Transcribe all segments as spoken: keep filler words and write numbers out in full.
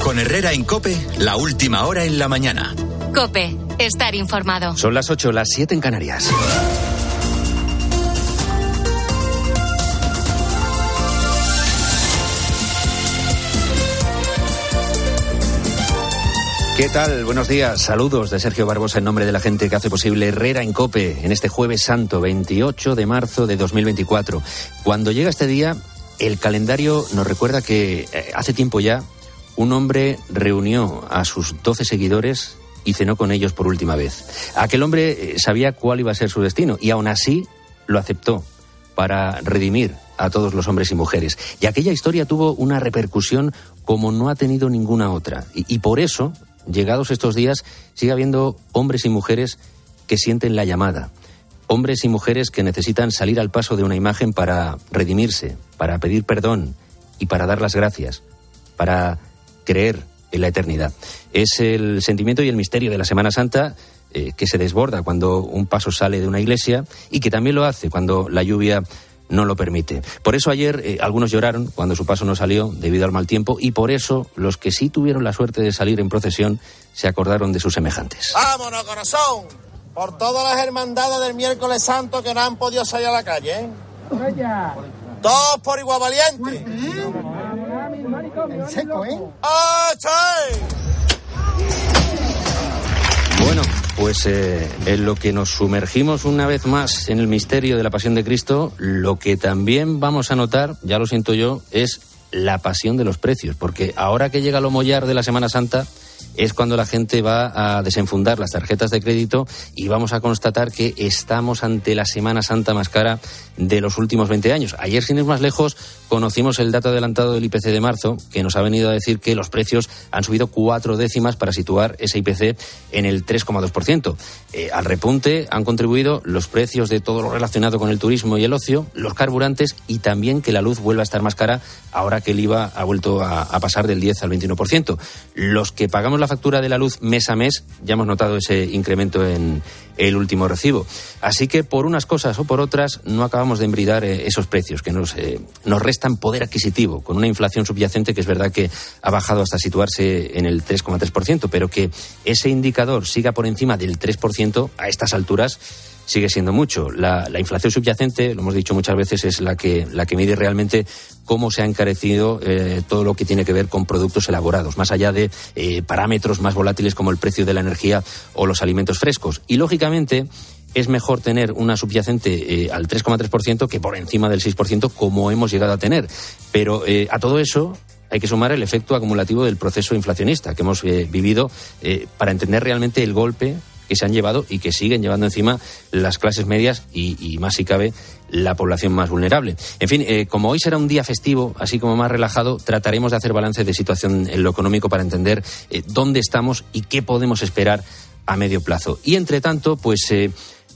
Con Herrera en COPE, la última hora en la mañana. COPE, estar informado. Son las ocho, las siete en Canarias. ¿Qué tal? Buenos días. Saludos de Sergio Barbosa en nombre de la gente que hace posible Herrera en COPE en este Jueves Santo, veintiocho de marzo de dos mil veinticuatro. Cuando llega este día, el calendario nos recuerda que eh, hace tiempo ya un hombre reunió a sus doce seguidores y cenó con ellos por última vez. Aquel hombre eh, sabía cuál iba a ser su destino y aún así lo aceptó para redimir a todos los hombres y mujeres. Y aquella historia tuvo una repercusión como no ha tenido ninguna otra. Y, y por eso, llegados estos días, sigue habiendo hombres y mujeres que sienten la llamada. Hombres y mujeres que necesitan salir al paso de una imagen para redimirse, para pedir perdón y para dar las gracias, para creer en la eternidad. Es el sentimiento y el misterio de la Semana Santa eh, que se desborda cuando un paso sale de una iglesia y que también lo hace cuando la lluvia no lo permite. Por eso ayer eh, algunos lloraron cuando su paso no salió debido al mal tiempo y por eso los que sí tuvieron la suerte de salir en procesión se acordaron de sus semejantes. ¡Vámonos, corazón! Por todas las hermandades del miércoles santo que no han podido salir a la calle, ¿eh? Todos por igual valiente. En seco, ¿eh? Bueno, pues eh, en lo que nos sumergimos una vez más en el misterio de la pasión de Cristo, lo que también vamos a notar, ya lo siento yo, es la pasión de los precios, porque ahora que llega lo mollar de la Semana Santa es cuando la gente va a desenfundar las tarjetas de crédito y vamos a constatar que estamos ante la Semana Santa más cara de los últimos veinte años. Ayer, sin ir más lejos, conocimos el dato adelantado del I P C de marzo, que nos ha venido a decir que los precios han subido cuatro décimas para situar ese I P C en el tres coma dos por ciento. Eh, al repunte han contribuido los precios de todo lo relacionado con el turismo y el ocio, los carburantes y también que la luz vuelva a estar más cara ahora que el I V A ha vuelto a, a pasar del diez al veintiuno por ciento. Los que pagamos la factura de la luz mes a mes ya hemos notado ese incremento en el último recibo. Así que por unas cosas o por otras no acabamos de embridar eh, esos precios que nos, eh, nos restan poder adquisitivo con una inflación subyacente que es verdad que ha bajado hasta situarse en el tres coma tres por ciento, pero que ese indicador siga por encima del tres por ciento a estas alturas sigue siendo mucho. La, la inflación subyacente, lo hemos dicho muchas veces, es la que, la que mide realmente cómo se ha encarecido eh, todo lo que tiene que ver con productos elaborados, más allá de eh, parámetros más volátiles como el precio de la energía o los alimentos frescos. Y, lógicamente, es mejor tener una subyacente eh, al tres coma tres por ciento que por encima del seis por ciento como hemos llegado a tener. Pero eh, a todo eso hay que sumar el efecto acumulativo del proceso inflacionista que hemos eh, vivido eh, para entender realmente el golpe que se han llevado y que siguen llevando encima las clases medias y, y más si cabe, la población más vulnerable. En fin, eh, como hoy será un día festivo, así como más relajado, trataremos de hacer balance de situación en lo económico para entender eh, dónde estamos y qué podemos esperar a medio plazo. Y, entre tanto, pues eh,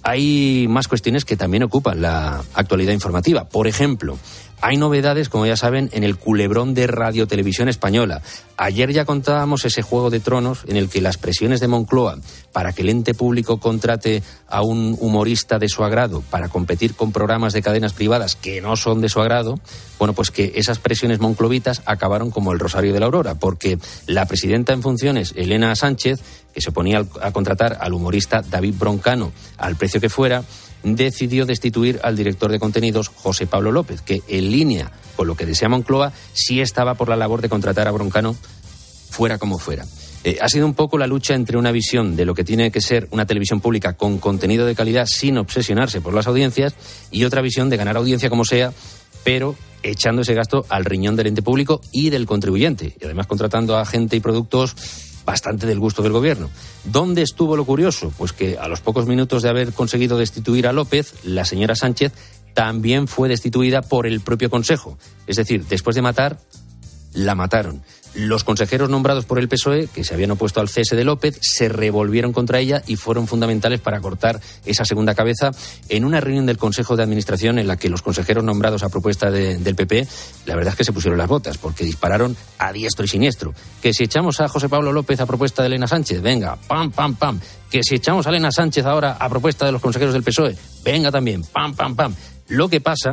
hay más cuestiones que también ocupan la actualidad informativa. Por ejemplo, hay novedades, como ya saben, en el culebrón de Radio Televisión Española. Ayer ya contábamos ese juego de tronos en el que las presiones de Moncloa para que el ente público contrate a un humorista de su agrado para competir con programas de cadenas privadas que no son de su agrado, bueno, pues que esas presiones monclovitas acabaron como el Rosario de la Aurora, porque la presidenta en funciones, Elena Sánchez, que se oponía a contratar al humorista David Broncano al precio que fuera, decidió destituir al director de contenidos, José Pablo López, que en línea con lo que desea Moncloa, sí estaba por la labor de contratar a Broncano fuera como fuera. Eh, ha sido un poco la lucha entre una visión de lo que tiene que ser una televisión pública con contenido de calidad sin obsesionarse por las audiencias y otra visión de ganar audiencia como sea, pero echando ese gasto al riñón del ente público y del contribuyente, y además contratando a gente y productos bastante del gusto del gobierno. ¿Dónde estuvo lo curioso? Pues que a los pocos minutos de haber conseguido destituir a López, la señora Sánchez también fue destituida por el propio Consejo. Es decir, después de matar, la mataron. Los consejeros nombrados por el P S O E, que se habían opuesto al cese de López, se revolvieron contra ella y fueron fundamentales para cortar esa segunda cabeza en una reunión del Consejo de Administración en la que los consejeros nombrados a propuesta de, del P P, la verdad es que se pusieron las botas, porque dispararon a diestro y siniestro. Que si echamos a José Pablo López a propuesta de Elena Sánchez, venga, pam, pam, pam. Que si echamos a Elena Sánchez ahora a propuesta de los consejeros del P S O E, venga también, pam, pam, pam. Lo que pasa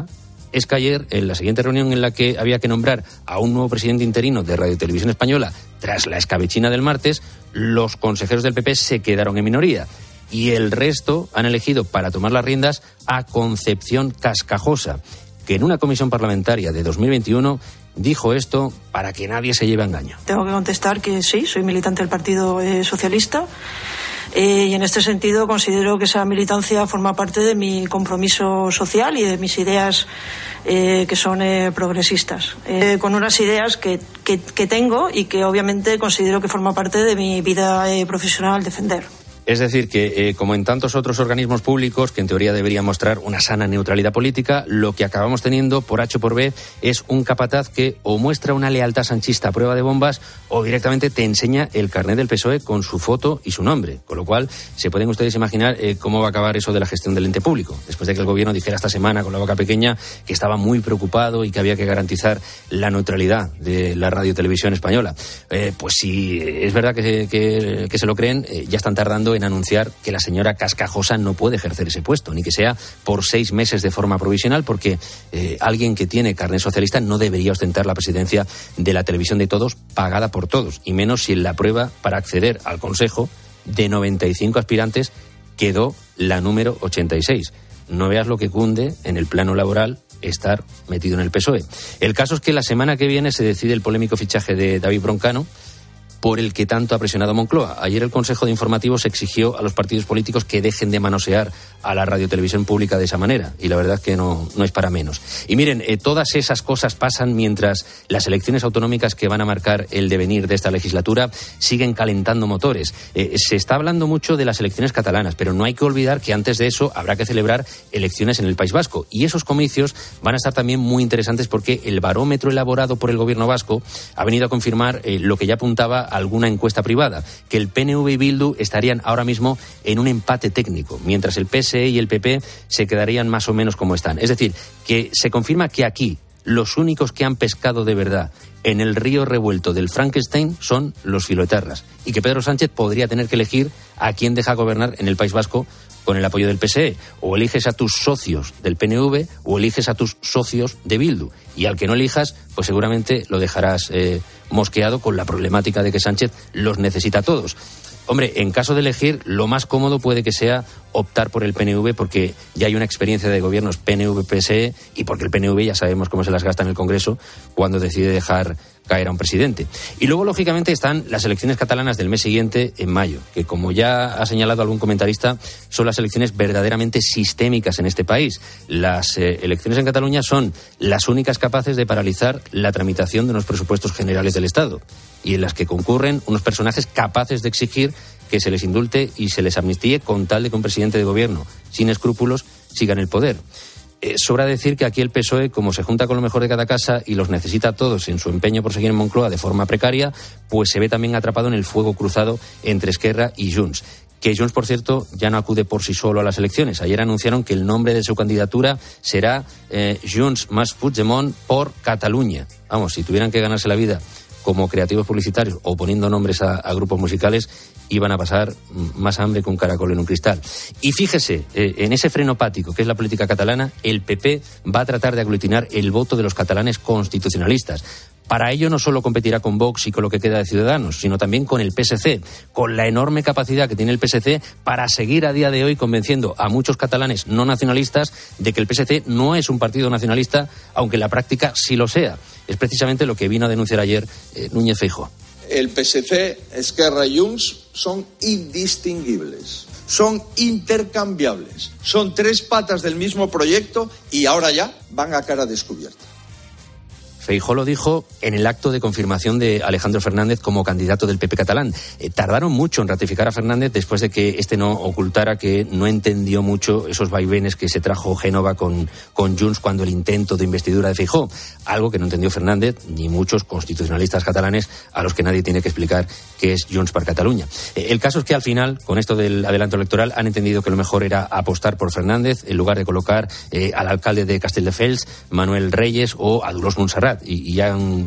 es que ayer, en la siguiente reunión en la que había que nombrar a un nuevo presidente interino de Radio Televisión Española, tras la escabechina del martes, los consejeros del P P se quedaron en minoría. Y el resto han elegido para tomar las riendas a Concepción Cascajosa, que en una comisión parlamentaria de dos mil veintiuno dijo esto para que nadie se lleve a engaño. Tengo que contestar que sí, soy militante del Partido eh, Socialista eh, y en este sentido considero que esa militancia forma parte de mi compromiso social y de mis ideas eh, que son eh, progresistas, eh, con unas ideas que, que, que tengo y que obviamente considero que forma parte de mi vida eh, profesional defender. Es decir, que eh, como en tantos otros organismos públicos que en teoría deberían mostrar una sana neutralidad política, lo que acabamos teniendo por H o por B es un capataz que o muestra una lealtad sanchista a prueba de bombas o directamente te enseña el carnet del P S O E con su foto y su nombre. Con lo cual, se pueden ustedes imaginar eh, cómo va a acabar eso de la gestión del ente público. Después de que el gobierno dijera esta semana con la boca pequeña que estaba muy preocupado y que había que garantizar la neutralidad de la radio y televisión española. Eh, pues si es verdad que, que, que se lo creen, eh, ya están tardando en anunciar que la señora Cascajosa no puede ejercer ese puesto, ni que sea por seis meses de forma provisional, porque eh, alguien que tiene carnet socialista no debería ostentar la presidencia de la televisión de todos, pagada por todos, y menos si en la prueba para acceder al Consejo de noventa y cinco aspirantes quedó la número ochenta y seis. No veas lo que cunde en el plano laboral estar metido en el P S O E. El caso es que la semana que viene se decide el polémico fichaje de David Broncano, por el que tanto ha presionado Moncloa. Ayer el Consejo de Informativos exigió a los partidos políticos que dejen de manosear a la radiotelevisión pública de esa manera, y la verdad es que no, no es para menos. Y miren, eh, todas esas cosas pasan mientras las elecciones autonómicas que van a marcar el devenir de esta legislatura siguen calentando motores. Eh, se está hablando mucho de las elecciones catalanas, pero no hay que olvidar que antes de eso habrá que celebrar elecciones en el País Vasco, y esos comicios van a estar también muy interesantes porque el barómetro elaborado por el gobierno vasco ha venido a confirmar eh, lo que ya apuntaba alguna encuesta privada, que el P N V y Bildu estarían ahora mismo en un empate técnico, mientras el P S E y el P P se quedarían más o menos como están. Es decir, que se confirma que aquí los únicos que han pescado de verdad en el río revuelto del Frankenstein son los filoetarras, y que Pedro Sánchez podría tener que elegir a quién deja gobernar en el País Vasco con el apoyo del P S E. O eliges a tus socios del P N V o eliges a tus socios de Bildu. Y al que no elijas, pues seguramente lo dejarás eh, mosqueado con la problemática de que Sánchez los necesita a todos. Hombre, en caso de elegir, lo más cómodo puede que sea optar por el P N V, porque ya hay una experiencia de gobiernos P N V-P S E, y porque el P N V ya sabemos cómo se las gasta en el Congreso cuando decide dejar caer a un presidente. Y luego, lógicamente, están las elecciones catalanas del mes siguiente, en mayo, que, como ya ha señalado algún comentarista, son las elecciones verdaderamente sistémicas en este país. Las eh, elecciones en Cataluña son las únicas capaces de paralizar la tramitación de unos presupuestos generales del Estado, y en las que concurren unos personajes capaces de exigir que se les indulte y se les amnistíe con tal de que un presidente de gobierno sin escrúpulos siga en el poder. Eh, sobra decir que aquí el P S O E, como se junta con lo mejor de cada casa y los necesita a todos en su empeño por seguir en Moncloa de forma precaria, pues se ve también atrapado en el fuego cruzado entre Esquerra y Junts. Que Junts, por cierto, ya no acude por sí solo a las elecciones. Ayer anunciaron que el nombre de su candidatura será eh, Junts más Puigdemont por Cataluña. Vamos, si tuvieran que ganarse la vida como creativos publicitarios o poniendo nombres a, a grupos musicales, iban a pasar más hambre que un caracol en un cristal. Y fíjese, eh, en ese frenopático que es la política catalana, el P P va a tratar de aglutinar el voto de los catalanes constitucionalistas. Para ello no solo competirá con Vox y con lo que queda de Ciudadanos, sino también con el P S C, con la enorme capacidad que tiene el P S C para seguir a día de hoy convenciendo a muchos catalanes no nacionalistas de que el P S C no es un partido nacionalista, aunque en la práctica sí lo sea. Es precisamente lo que vino a denunciar ayer eh, Núñez Feijóo. El P S C, Esquerra y Junts son indistinguibles, son intercambiables, son tres patas del mismo proyecto y ahora ya van a cara descubierta. Feijóo lo dijo en el acto de confirmación de Alejandro Fernández como candidato del P P catalán. Eh, tardaron mucho en ratificar a Fernández después de que este no ocultara que no entendió mucho esos vaivenes que se trajo Génova con, con Junts cuando el intento de investidura de Feijóo. Algo que no entendió Fernández ni muchos constitucionalistas catalanes a los que nadie tiene que explicar qué es Junts per Catalunya. Eh, el caso es que al final, con esto del adelanto electoral, han entendido que lo mejor era apostar por Fernández en lugar de colocar eh, al alcalde de Castelldefels, Manuel Reyes, o a Dolors Montserrat. Y, y han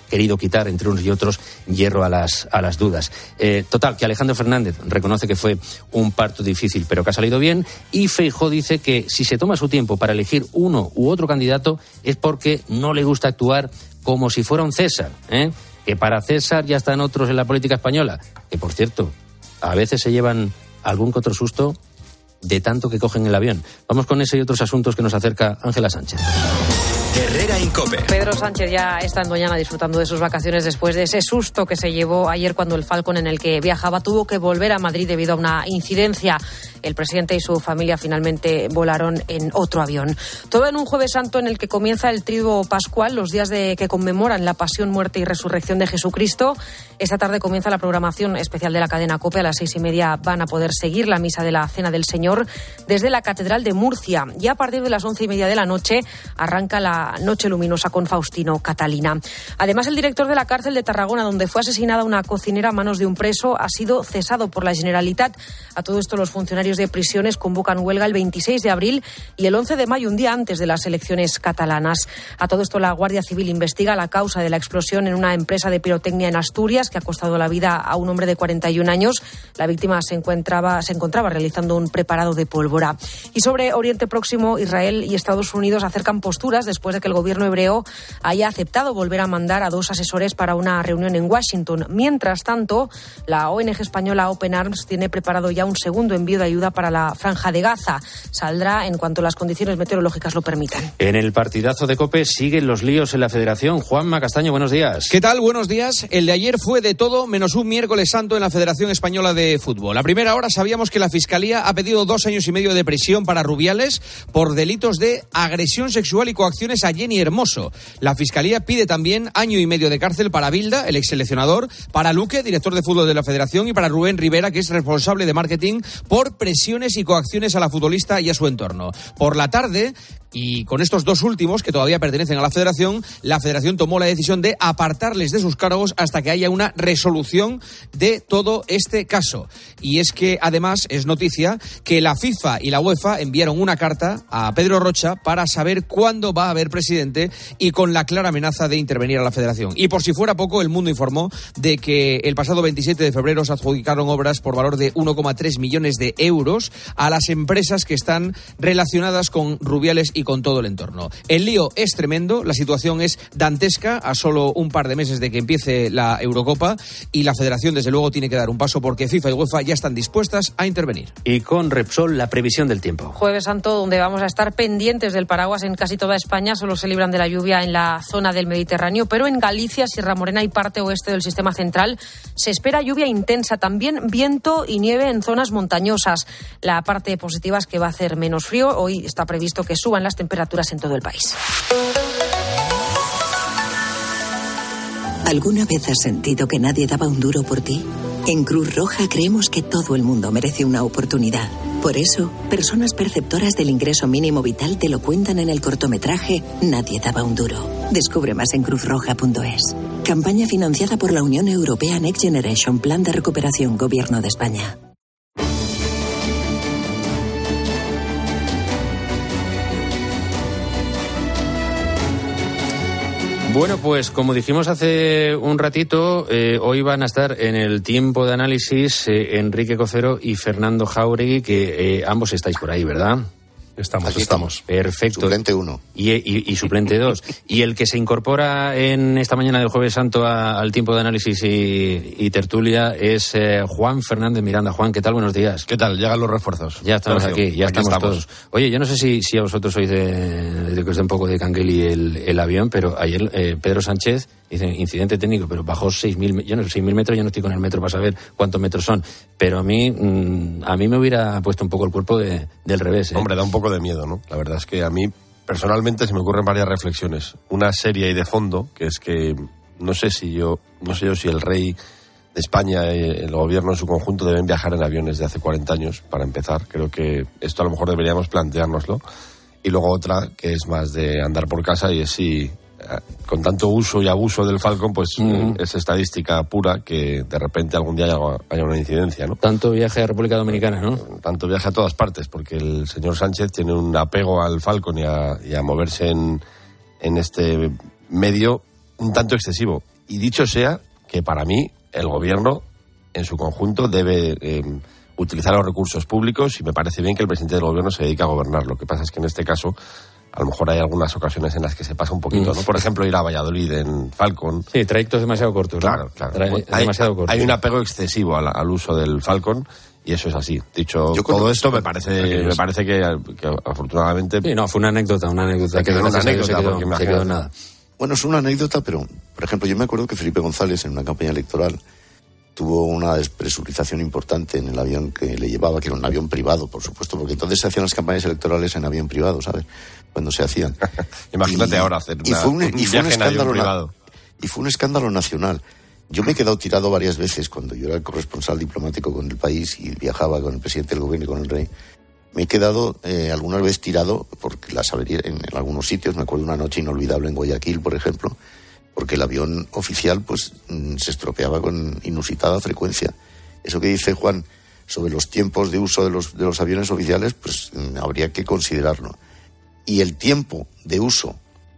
querido quitar entre unos y otros hierro a las, a las dudas. Eh, total, que Alejandro Fernández reconoce que fue un parto difícil, pero que ha salido bien, y Feijóo dice que si se toma su tiempo para elegir uno u otro candidato es porque no le gusta actuar como si fuera un César, ¿eh? Que para César ya están otros en la política española, que por cierto, a veces se llevan algún que otro susto de tanto que cogen el avión. Vamos con ese y otros asuntos que nos acerca Ángela Sánchez. Herrera Incope. Pedro Sánchez ya está en Doñana disfrutando de sus vacaciones después de ese susto que se llevó ayer cuando el Falcon en el que viajaba tuvo que volver a Madrid debido a una incidencia. El presidente y su familia finalmente volaron en otro avión. Todo en un Jueves Santo en el que comienza el Triduo Pascual, los días de que conmemoran la pasión, muerte y resurrección de Jesucristo. Esta tarde comienza la programación especial de la cadena COPE. A las seis y media van a poder seguir la misa de la Cena del Señor desde la Catedral de Murcia. Y a partir de las once y media de la noche arranca la Noche Luminosa con Faustino Catalina. Además, el director de la cárcel de Tarragona, donde fue asesinada una cocinera a manos de un preso, ha sido cesado por la Generalitat. A todo esto, los funcionarios de prisiones convocan huelga el veintiséis de abril y el once de mayo, un día antes de las elecciones catalanas. A todo esto, la Guardia Civil investiga la causa de la explosión en una empresa de pirotecnia en Asturias que ha costado la vida a un hombre de cuarenta y un años. La víctima se encontraba, se encontraba realizando un preparado de pólvora. Y sobre Oriente Próximo, Israel y Estados Unidos acercan posturas después de que el gobierno hebreo haya aceptado volver a mandar a dos asesores para una reunión en Washington. Mientras tanto, la O N G española Open Arms tiene preparado ya un segundo envío de ayuda para la Franja de Gaza. Saldrá en cuanto las condiciones meteorológicas lo permitan. En el partidazo de COPE siguen los líos en la Federación. Juanma Castaño, buenos días. ¿Qué tal? Buenos días. El de ayer fue de todo menos un miércoles santo en la Federación Española de Fútbol. A primera hora sabíamos que la Fiscalía ha pedido dos años y medio de prisión para Rubiales por delitos de agresión sexual y coacciones a Jenny Hermoso. La Fiscalía pide también año y medio de cárcel para Bilda, el exseleccionador, para Luque, director de fútbol de la Federación, y para Rubén Rivera, que es responsable de marketing, por presiones y coacciones a la futbolista y a su entorno. Por la tarde, y con estos dos últimos, que todavía pertenecen a la Federación, la Federación tomó la decisión de apartarles de sus cargos hasta que haya una resolución de todo este caso. Y es que, además, es noticia que la FIFA y la UEFA enviaron una carta a Pedro Rocha para saber cuándo va a haber presidente y con la clara amenaza de intervenir a la Federación. Y por si fuera poco, El Mundo informó de que el pasado veintisiete de febrero se adjudicaron obras por valor de uno coma tres millones de euros a las empresas que están relacionadas con Rubiales y con todo el entorno. El lío es tremendo, la situación es dantesca a solo un par de meses de que empiece la Eurocopa, y la Federación desde luego tiene que dar un paso porque FIFA y UEFA ya están dispuestas a intervenir. Y con Repsol, la previsión del tiempo. Jueves Santo, donde vamos a estar pendientes del paraguas en casi toda España. Solo se libran de la lluvia en la zona del Mediterráneo, pero en Galicia, Sierra Morena y parte oeste del sistema central se espera lluvia intensa, también viento y nieve en zonas montañosas. La parte positiva es que va a hacer menos frío. Hoy está previsto que suban las temperaturas en todo el país. ¿Alguna vez has sentido que nadie daba un duro por ti? En Cruz Roja creemos que todo el mundo merece una oportunidad. Por eso, personas perceptoras del ingreso mínimo vital te lo cuentan en el cortometraje Nadie daba un duro. Descubre más en cruz roja punto es. Campaña financiada por la Unión Europea Next Generation, Plan de Recuperación, Gobierno de España. Bueno, pues como dijimos hace un ratito, eh, hoy van a estar en el tiempo de análisis eh, Enrique Cocero y Fernando Jáuregui, que eh, ambos estáis por ahí, ¿verdad? Estamos, Aquí estamos. Perfecto. Suplente uno. Y, y, y suplente dos. Y el que se incorpora en esta mañana del Jueves Santo a, al tiempo de análisis y, y tertulia es eh, Juan Fernández Miranda. Juan, ¿qué tal? Buenos días. ¿Qué tal? Llegan los refuerzos. Ya estamos aquí, ya aquí estamos, estamos todos. Oye, yo no sé si, si a vosotros sois de, de que os dé un poco de cangueli el, el avión, pero ayer eh, Pedro Sánchez dice incidente técnico, pero bajó seis mil, yo no sé, seis mil metros, yo no estoy con el metro para saber cuántos metros son, pero a mí mmm, a mí me hubiera puesto un poco el cuerpo de, del revés. ¿eh? Hombre, da un poco de miedo, ¿no? La verdad es que a mí personalmente se me ocurren varias reflexiones. Una seria y de fondo, que es que no sé si yo, no sé yo si el rey de España y el gobierno en su conjunto deben viajar en aviones de hace cuarenta años, para empezar. Creo que esto a lo mejor deberíamos planteárnoslo. Y luego otra, que es más de andar por casa, y es si con tanto uso y abuso del Falcon, pues uh-huh. es estadística pura que de repente algún día haya, haya una incidencia, ¿no? Tanto viaje a República Dominicana, ¿no? Tanto viaje a todas partes, porque el señor Sánchez tiene un apego al Falcon y a, y a moverse en, en este medio un tanto excesivo. Y dicho sea que para mí el gobierno en su conjunto debe eh, utilizar los recursos públicos y me parece bien que el presidente del gobierno se dedique a gobernar. Lo que pasa es que en este caso a lo mejor hay algunas ocasiones en las que se pasa un poquito, ¿no? Por ejemplo, ir a Valladolid en Falcon. Sí, trayectos demasiado cortos. Claro, ¿no? claro. Tra- hay, demasiado cortos. Hay un apego excesivo al, al uso del Falcon y eso es así. Dicho Yo todo esto, esto me parece, me parece que, que afortunadamente... Sí, no, fue una anécdota, una anécdota. Se quedó que una anécdota, se quedó, porque se imagínate. quedó nada. Bueno, es una anécdota, pero, por ejemplo, yo me acuerdo que Felipe González, en una campaña electoral, tuvo una despresurización importante en el avión que le llevaba, que era un avión privado, por supuesto, porque entonces se hacían las campañas electorales en avión privado, ¿sabes? Cuando se hacían. Imagínate y, ahora hacer una, y fue un, un y fue un viaje en avión escándalo privado. Y fue un escándalo nacional. Yo me he quedado tirado varias veces cuando yo era el corresponsal diplomático con el país y viajaba con el presidente del gobierno y con el rey. Me he quedado eh, algunas veces tirado porque las averías en, en algunos sitios. Me acuerdo una noche inolvidable en Guayaquil, por ejemplo, porque el avión oficial pues se estropeaba con inusitada frecuencia. Eso que dice Juan sobre los tiempos de uso de los, de los aviones oficiales, pues habría que considerarlo. Y el tiempo de uso,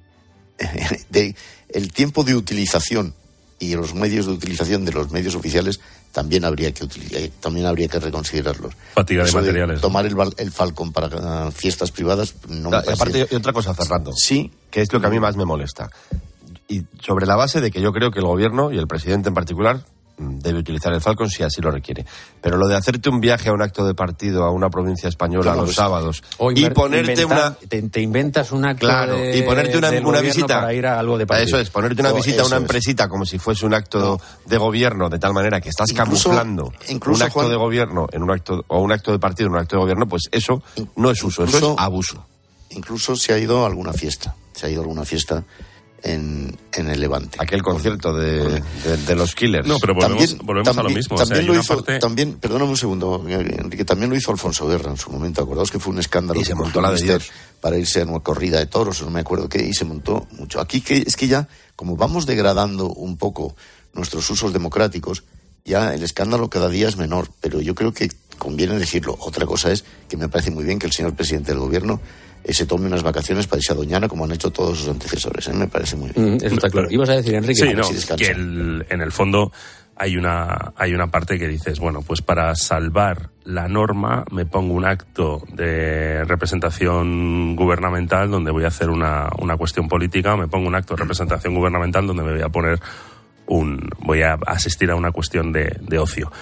de, el tiempo de utilización y los medios de utilización de los medios oficiales también habría que utilizar, también habría que reconsiderarlos. Fatiga de Eso materiales. De tomar el, el Falcon para uh, fiestas privadas no me Y parece... aparte, y otra cosa, Fernando. Sí. Que es lo que a mí más me molesta. Y sobre la base de que yo creo que el gobierno, y el presidente en particular, debe utilizar el Falcon si así lo requiere. Pero lo de hacerte un viaje a un acto de partido a una provincia española Claro, los pues, sábados O y inver- ponerte inventa- una... Te, te inventas un acto Claro, de, y ponerte una, del una gobierno visita... para ir a algo de partido. Eso es, ponerte una Oh, visita a una eso es. empresita como si fuese un acto No. de gobierno, de tal manera que estás Incluso- camuflando incluso, un acto Juan- de gobierno en un acto o un acto de partido en un acto de gobierno, pues eso no es uso, eso Incluso- es abuso. Incluso se ha ido a alguna fiesta. Se ha ido a alguna fiesta en, en el Levante. Aquel concierto de, de, de los Killers. No, pero volvemos, También- volvemos a lo también- mismo. O sea, También hay lo una hizo, parte- también, perdóname un segundo, Enrique, también lo hizo Alfonso Guerra en su momento. Acordaos que fue un escándalo. Y se que montó montó la de Mister Dios. Para irse a una corrida de toros, o no me acuerdo qué, y se montó mucho. Aquí que es que ya, como vamos degradando un poco nuestros usos democráticos, ya el escándalo cada día es menor. Pero yo creo que conviene decirlo. Otra cosa es que me parece muy bien que el señor presidente del gobierno eh, se tome unas vacaciones para irse a Doñana, como han hecho todos sus antecesores. ¿eh? Me parece muy bien. Mm, eso está claro. Ibas a decir, Enrique, Sí, a ver no, si descansa. que el- en el fondo hay una, hay una parte que dices, bueno, pues para salvar la norma me pongo un acto de representación gubernamental donde voy a hacer una, una cuestión política, o me pongo un acto de representación gubernamental donde me voy a poner un, voy a asistir a una cuestión de, de ocio.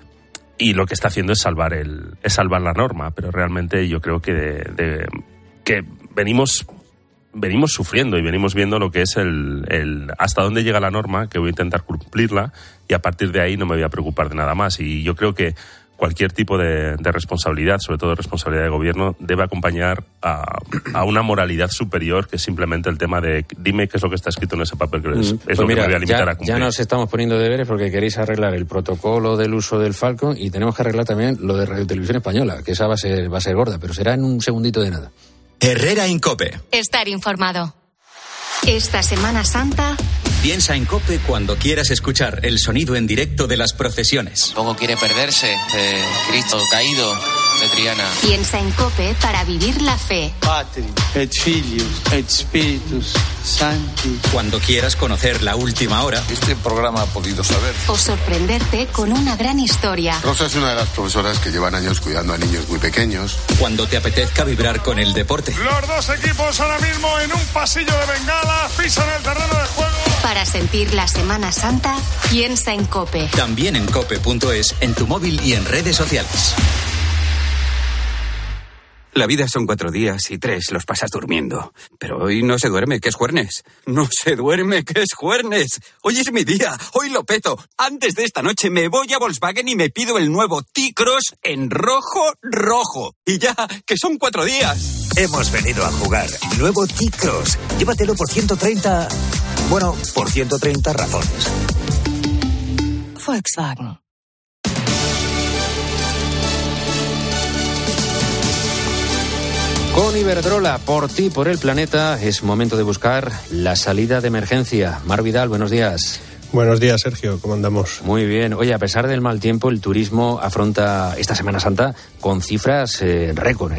Y lo que está haciendo es salvar el, es salvar la norma, pero realmente yo creo que de, de- que venimos venimos sufriendo y venimos viendo lo que es el, el hasta dónde llega la norma, que voy a intentar cumplirla y a partir de ahí no me voy a preocupar de nada más. Y yo creo que cualquier tipo de, de responsabilidad, sobre todo de responsabilidad de gobierno, debe acompañar a, a una moralidad superior que simplemente el tema de dime qué es lo que está escrito en ese papel, que es, es Pues lo mira, que me voy a limitar ya, a cumplir. ya nos estamos poniendo deberes porque queréis arreglar el protocolo del uso del Falcon y tenemos que arreglar también lo de Radio Televisión Española, que esa va a ser, va a ser gorda, pero será en un segundito de nada. Herrera Incope. Estar informado. Esta Semana Santa, Piensa en COPE cuando quieras escuchar el sonido en directo de las procesiones. Poco quiere perderse de Cristo caído de Triana. piensa en COPE para vivir la fe. Patri, et Filius, et Spiritus Sancti. Cuando quieras conocer la última hora. Este programa ha podido saber. O sorprenderte con una gran historia. Rosa es una de las profesoras que llevan años cuidando a niños muy pequeños. Cuando te apetezca vibrar con el deporte. Los dos equipos ahora mismo en un pasillo de bengala, pisan el terreno de juego. Para sentir la Semana Santa, piensa en COPE. También en cope punto es, en tu móvil y en redes sociales. La vida son cuatro días y tres los pasas durmiendo. Pero hoy no se duerme, que es jueves. No se duerme, que es jueves. Hoy es mi día, hoy lo peto. Antes de esta noche me voy a Volkswagen y me pido el nuevo T-Cross en rojo, rojo. Y ya, que son cuatro días. Hemos venido a jugar. Nuevo T-Cross. Llévatelo por ciento treinta... Bueno, por ciento treinta razones. Volkswagen. Con Iberdrola, por ti, por el planeta, es momento de buscar la salida de emergencia. Mar Vidal, buenos días. Buenos días, Sergio. ¿Cómo andamos? Muy bien. Oye, a pesar del mal tiempo, el turismo afronta esta Semana Santa con cifras eh, récord, ¿eh?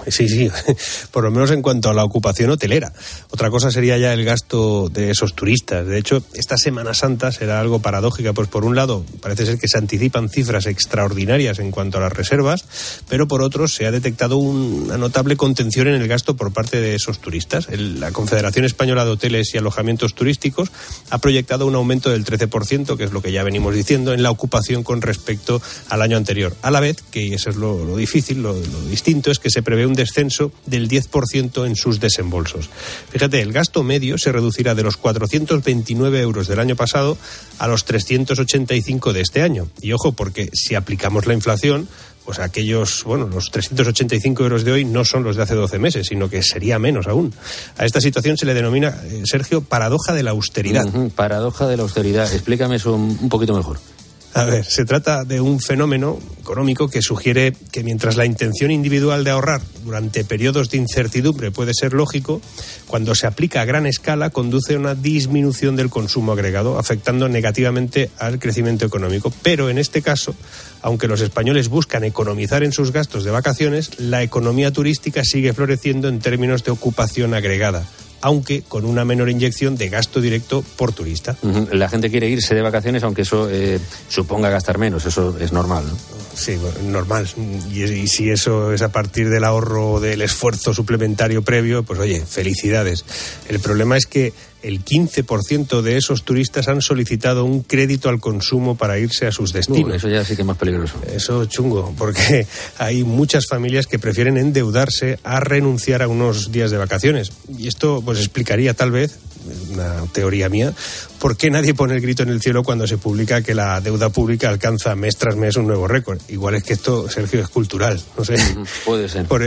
sí, sí, por lo menos en cuanto a la ocupación hotelera. Otra cosa sería ya el gasto de esos turistas. De hecho, esta Semana Santa será algo paradójica, pues por un lado parece ser que se anticipan cifras extraordinarias en cuanto a las reservas, pero por otro se ha detectado una notable contención en el gasto por parte de esos turistas. El, la Confederación Española de Hoteles y Alojamientos Turísticos ha proyectado un aumento del trece por ciento, que es lo que ya venimos diciendo, en la ocupación con respecto al año anterior. A la vez, que eso es lo, lo difícil, lo, lo distinto, es que se prevé un descenso del diez por ciento en sus desembolsos. Fíjate, el gasto medio se reducirá de los cuatrocientos veintinueve euros del año pasado a los trescientos ochenta y cinco de este año. Y ojo, porque si aplicamos la inflación, pues aquellos, bueno, los trescientos ochenta y cinco euros de hoy no son los de hace doce meses, sino que sería menos aún. A esta situación se le denomina, eh, Sergio, paradoja de la austeridad. Uh-huh, paradoja de la austeridad. Explícame eso un, un poquito mejor. A ver, se trata de un fenómeno económico que sugiere que mientras la intención individual de ahorrar durante periodos de incertidumbre puede ser lógico, cuando se aplica a gran escala conduce a una disminución del consumo agregado, afectando negativamente al crecimiento económico. Pero en este caso, aunque los españoles buscan economizar en sus gastos de vacaciones, la economía turística sigue floreciendo en términos de ocupación agregada, aunque con una menor inyección de gasto directo por turista. La gente quiere irse de vacaciones, aunque eso eh, suponga gastar menos, eso es normal, ¿no? Sí, normal. Y, y si eso es a partir del ahorro, del esfuerzo suplementario previo, pues oye, felicidades. El problema es que el quince por ciento de esos turistas han solicitado un crédito al consumo para irse a sus destinos. Uh, eso ya sí que es más peligroso. Eso chungo, porque hay muchas familias que prefieren endeudarse a renunciar a unos días de vacaciones. Y esto pues explicaría tal vez, una teoría mía, por qué nadie pone el grito en el cielo cuando se publica que la deuda pública alcanza mes tras mes un nuevo récord. Igual es que esto, Sergio, es cultural, no sé. Uh-huh, puede ser. Por,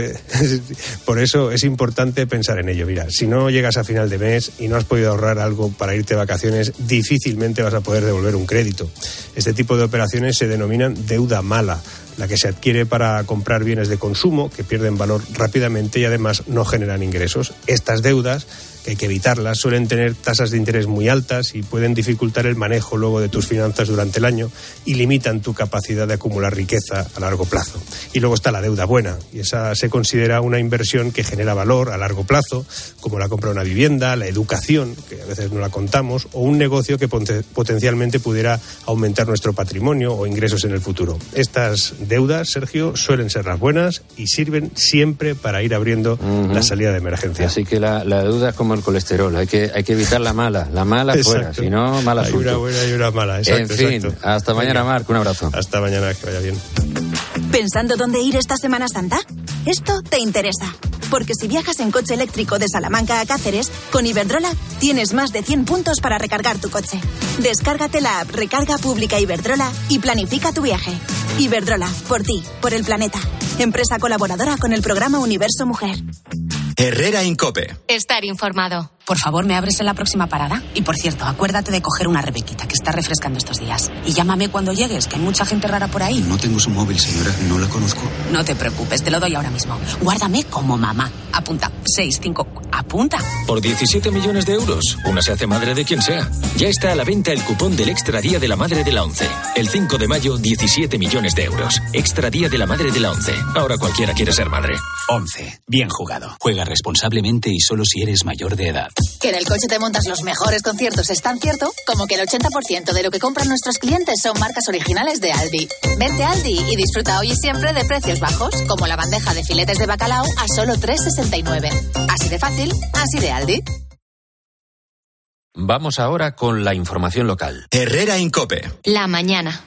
por eso es importante pensar en ello. Mira, si no llegas a final de mes y no has podido ahorrar algo para irte de vacaciones, difícilmente vas a poder devolver un crédito. Este tipo de operaciones se denominan deuda mala, la que se adquiere para comprar bienes de consumo que pierden valor rápidamente y además no generan ingresos. Estas deudas, que hay que evitarlas, suelen tener tasas de interés muy altas y pueden dificultar el manejo luego de tus finanzas durante el año y limitan tu capacidad de acumular riqueza a largo plazo. Y luego está la deuda buena, y esa se considera una inversión que genera valor a largo plazo, como la compra de una vivienda, la educación, que a veces no la contamos, o un negocio que potencialmente pudiera aumentar nuestro patrimonio o ingresos en el futuro. Estas deudas, Sergio, suelen ser las buenas y sirven siempre para ir abriendo uh-huh. la salida de emergencia. Así que la, la deuda es como el colesterol, hay que, hay que evitar la mala, la mala exacto. fuera, si no, mala asunto. Hay una buena y una mala, exacto. En fin, exacto. hasta mañana, Marc, un abrazo. Hasta mañana, que vaya bien. ¿Pensando dónde ir esta Semana Santa? Esto te interesa, porque si viajas en coche eléctrico de Salamanca a Cáceres, con Iberdrola tienes más de cien puntos para recargar tu coche. Descárgate la app Recarga Pública Iberdrola y planifica tu viaje. Iberdrola, por ti, por el planeta. Empresa colaboradora con el programa Universo Mujer. Herrera Incope. Estar informado. Por favor, ¿me abres en la próxima parada? Y por cierto, acuérdate de coger una Rebequita, que está refrescando estos días. Y llámame cuando llegues, que hay mucha gente rara por ahí. No tengo su móvil, señora, no la conozco. No te preocupes, te lo doy ahora mismo. Guárdame como mamá. Apunta, seis cinco, apunta. Por diecisiete millones de euros, una se hace madre de quien sea. Ya está a la venta el cupón del Extra Día de la Madre de la ONCE. El cinco de mayo, diecisiete millones de euros. Extra Día de la Madre de la ONCE. Ahora cualquiera quiere ser madre. ONCE. Bien jugado. Juega responsablemente y solo si eres mayor de edad. Que en el coche te montas los mejores conciertos es tan cierto como que el ochenta por ciento de lo que compran nuestros clientes son marcas originales de Aldi. Vente a Aldi y disfruta hoy y siempre de precios bajos, como la bandeja de filetes de bacalao a solo tres sesenta y nueve. Así de fácil, así de Aldi. Vamos ahora con la información local. Herrera Incope. La mañana.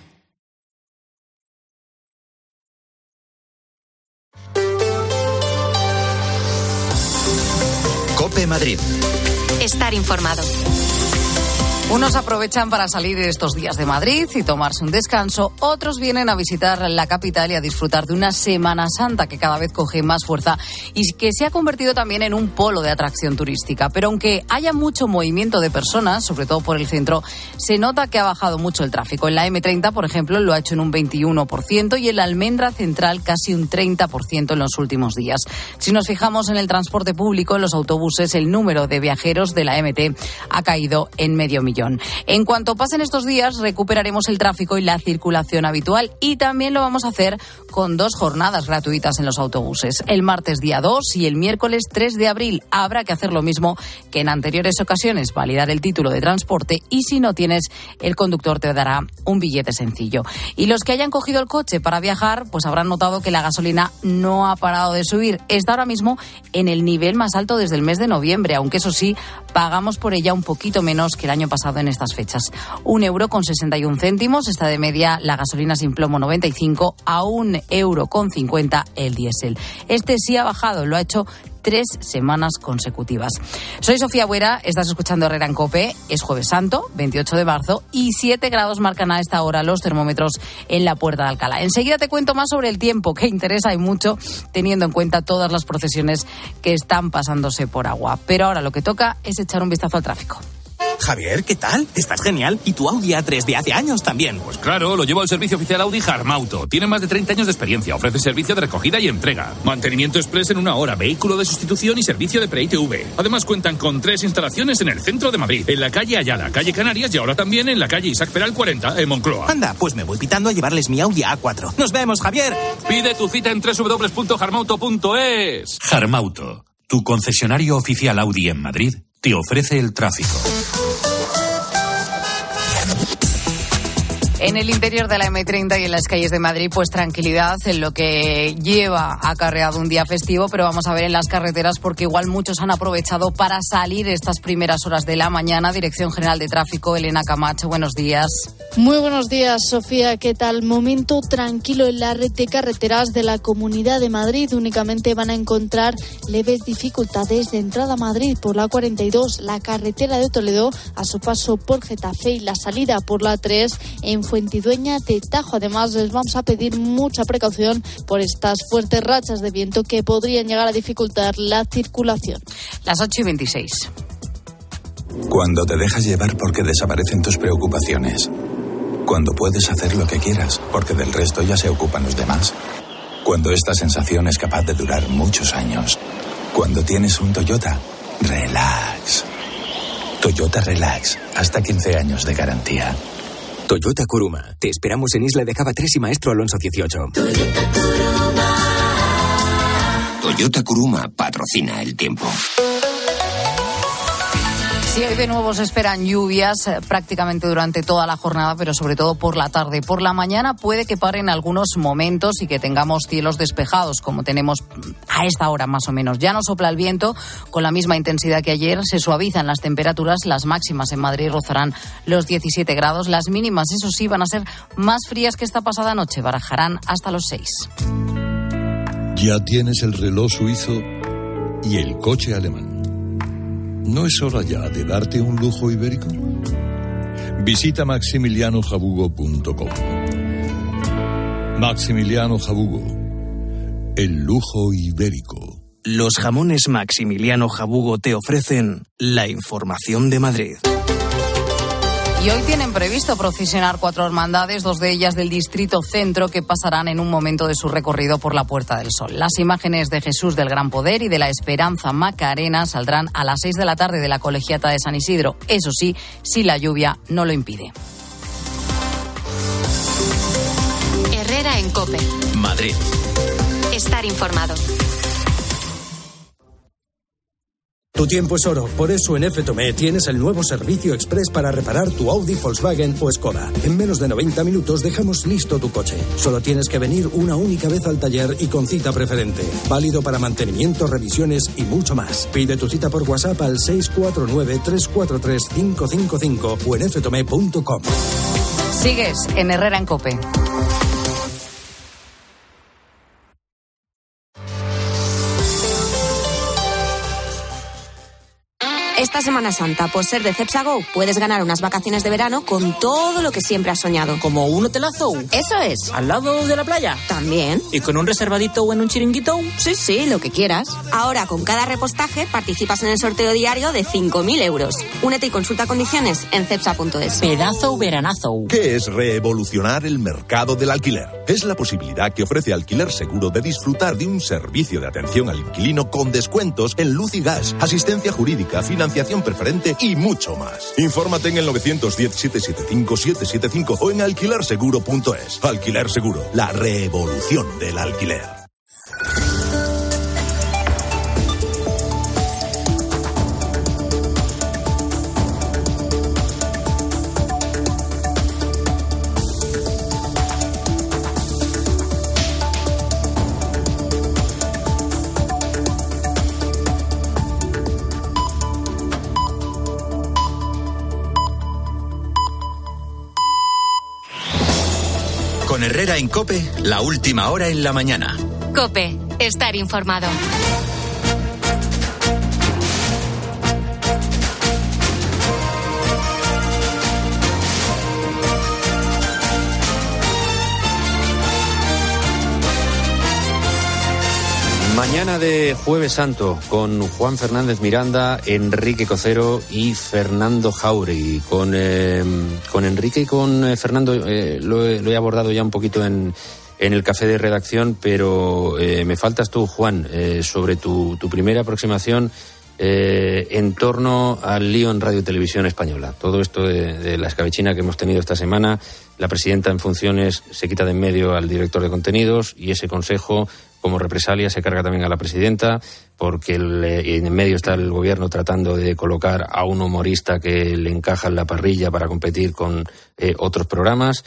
Cope Madrid. Estar informado. Unos aprovechan para salir estos días de Madrid y tomarse un descanso, otros vienen a visitar la capital y a disfrutar de una Semana Santa que cada vez coge más fuerza y que se ha convertido también en un polo de atracción turística. Pero aunque haya mucho movimiento de personas, sobre todo por el centro, se nota que ha bajado mucho el tráfico. En la eme treinta, por ejemplo, lo ha hecho en un veintiuno por ciento y en la Almendra Central casi un treinta por ciento en los últimos días. Si nos fijamos en el transporte público, en los autobuses, el número de viajeros de la eme te ha caído en medio millón. millón. En cuanto pasen estos días, recuperaremos el tráfico y la circulación habitual, y también lo vamos a hacer con dos jornadas gratuitas en los autobuses. El martes día dos y el miércoles tres de abril. Habrá que hacer lo mismo que en anteriores ocasiones, validar el título de transporte, y si no tienes, el conductor te dará un billete sencillo. Y los que hayan cogido el coche para viajar, pues habrán notado que la gasolina no ha parado de subir. Está ahora mismo en el nivel más alto desde el mes de noviembre, aunque eso sí, pagamos por ella un poquito menos que el año pasado en estas fechas. Un euro con sesenta y un céntimos está de media la gasolina sin plomo noventa y cinco, a un euro con cincuenta el diésel. Este sí ha bajado, lo ha hecho tres semanas consecutivas. Soy Sofía Buera, estás escuchando Herrera en COPE. Es Jueves Santo, veintiocho de marzo, y siete grados marcan a esta hora los termómetros en la Puerta de Alcalá. Enseguida te cuento más sobre el tiempo, que interesa y mucho, teniendo en cuenta todas las procesiones que están pasándose por agua. Pero ahora lo que toca es echar un vistazo al tráfico. Javier, ¿qué tal? Estás genial. ¿Y tu Audi A tres de hace años también? Pues claro, lo llevo al servicio oficial Audi Harmauto. Tiene más de treinta años de experiencia. Ofrece servicio de recogida y entrega. Mantenimiento express en una hora, vehículo de sustitución y servicio de pre-I T V. Además cuentan con tres instalaciones en el centro de Madrid. En la calle Ayala, calle Canarias, y ahora también en la calle Isaac Peral cuarenta, en Moncloa. Anda, pues me voy pitando a llevarles mi Audi A cuatro. ¡Nos vemos, Javier! Pide tu cita en doble u doble u doble u punto harmauto punto es. Harmauto, tu concesionario oficial Audi en Madrid, te ofrece el tráfico. En el interior de la eme treinta y en las calles de Madrid, pues tranquilidad en lo que lleva acarreado un día festivo, pero vamos a ver en las carreteras, porque igual muchos han aprovechado para salir estas primeras horas de la mañana. Dirección General de Tráfico, Elena Camacho, buenos días. Muy buenos días, Sofía, ¿qué tal? Momento tranquilo en la red de carreteras de la Comunidad de Madrid. Únicamente van a encontrar leves dificultades de entrada a Madrid por la cuarenta y dos, la carretera de Toledo a su paso por Getafe y la salida por la tres en Fuentidueña de Tajo. Además, les vamos a pedir mucha precaución por estas fuertes rachas de viento que podrían llegar a dificultar la circulación. Las ocho y veintiséis. Cuando te dejas llevar porque desaparecen tus preocupaciones. Cuando puedes hacer lo que quieras porque del resto ya se ocupan los demás. Cuando esta sensación es capaz de durar muchos años. Cuando tienes un Toyota, relax. Toyota Relax, hasta quince años de garantía. Toyota Kuruma. Te esperamos en Isla de Cava tres y Maestro Alonso dieciocho. Toyota Kuruma. Toyota Kuruma patrocina el tiempo. Sí, hoy de nuevo se esperan lluvias eh, prácticamente durante toda la jornada, pero sobre todo por la tarde. Por la mañana puede que paren algunos momentos y que tengamos cielos despejados, como tenemos a esta hora más o menos. Ya no sopla el viento con la misma intensidad que ayer, se suavizan las temperaturas, las máximas en Madrid rozarán los diecisiete grados, las mínimas, eso sí, van a ser más frías que esta pasada noche, barajarán hasta los seis. Ya tienes el reloj suizo y el coche alemán. ¿No es hora ya de darte un lujo ibérico? Visita maximiliano jabugo punto com. Maximiliano Jabugo, el lujo ibérico. Los jamones Maximiliano Jabugo te ofrecen la información de Madrid. Y hoy tienen previsto procesionar cuatro hermandades, dos de ellas del Distrito Centro, que pasarán en un momento de su recorrido por la Puerta del Sol. Las imágenes de Jesús del Gran Poder y de la Esperanza Macarena saldrán a las seis de la tarde de la Colegiata de San Isidro. Eso sí, si la lluvia no lo impide. Herrera en COPE. Madrid. Estar informado. Tu tiempo es oro, por eso en F Tomé tienes el nuevo servicio express para reparar tu Audi, Volkswagen o Skoda. En menos de noventa minutos dejamos listo tu coche. Solo tienes que venir una única vez al taller y con cita preferente. Válido para mantenimiento, revisiones y mucho más. Pide tu cita por WhatsApp al seis cuatro nueve, tres cuatro tres, cinco cinco cinco o en f tomé punto com. Sigues en Herrera en COPE. Esta Semana Santa, por ser de Cepsa Go, puedes ganar unas vacaciones de verano con todo lo que siempre has soñado. ¿Como un hotelazo? Eso es. ¿Al lado de la playa? También. ¿Y con un reservadito o en un chiringuito? Sí, sí, lo que quieras. Ahora, con cada repostaje, participas en el sorteo diario de cinco mil euros. Únete y consulta condiciones en cepsa punto es. Pedazo veranazo. ¿Qué es revolucionar el mercado del alquiler? Es la posibilidad que ofrece Alquiler Seguro de disfrutar de un servicio de atención al inquilino con descuentos en luz y gas, asistencia jurídica, financiación financiación preferente y mucho más. Infórmate en el nueve uno cero, siete siete cinco, siete siete cinco o en alquiler seguro punto es. Alquiler Seguro, la revolución del alquiler. Con Herrera en COPE, la última hora en la mañana. COPE, estar informado. Mañana de Jueves Santo, con Juan Fernández Miranda, Enrique Cocero y Fernando Jauregui. Con, eh, con Enrique y con eh, Fernando eh, lo, he, lo he abordado ya un poquito en, en el café de redacción, pero eh, me faltas tú, Juan, eh, sobre tu, tu primera aproximación eh, en torno al lío en Radio Televisión Española. Todo esto de, de la escabechina que hemos tenido esta semana, la presidenta en funciones se quita de en medio al director de contenidos y ese consejo, como represalia, se carga también a la presidenta, porque el, en medio está el gobierno tratando de colocar a un humorista que le encaja en la parrilla para competir con eh, otros programas.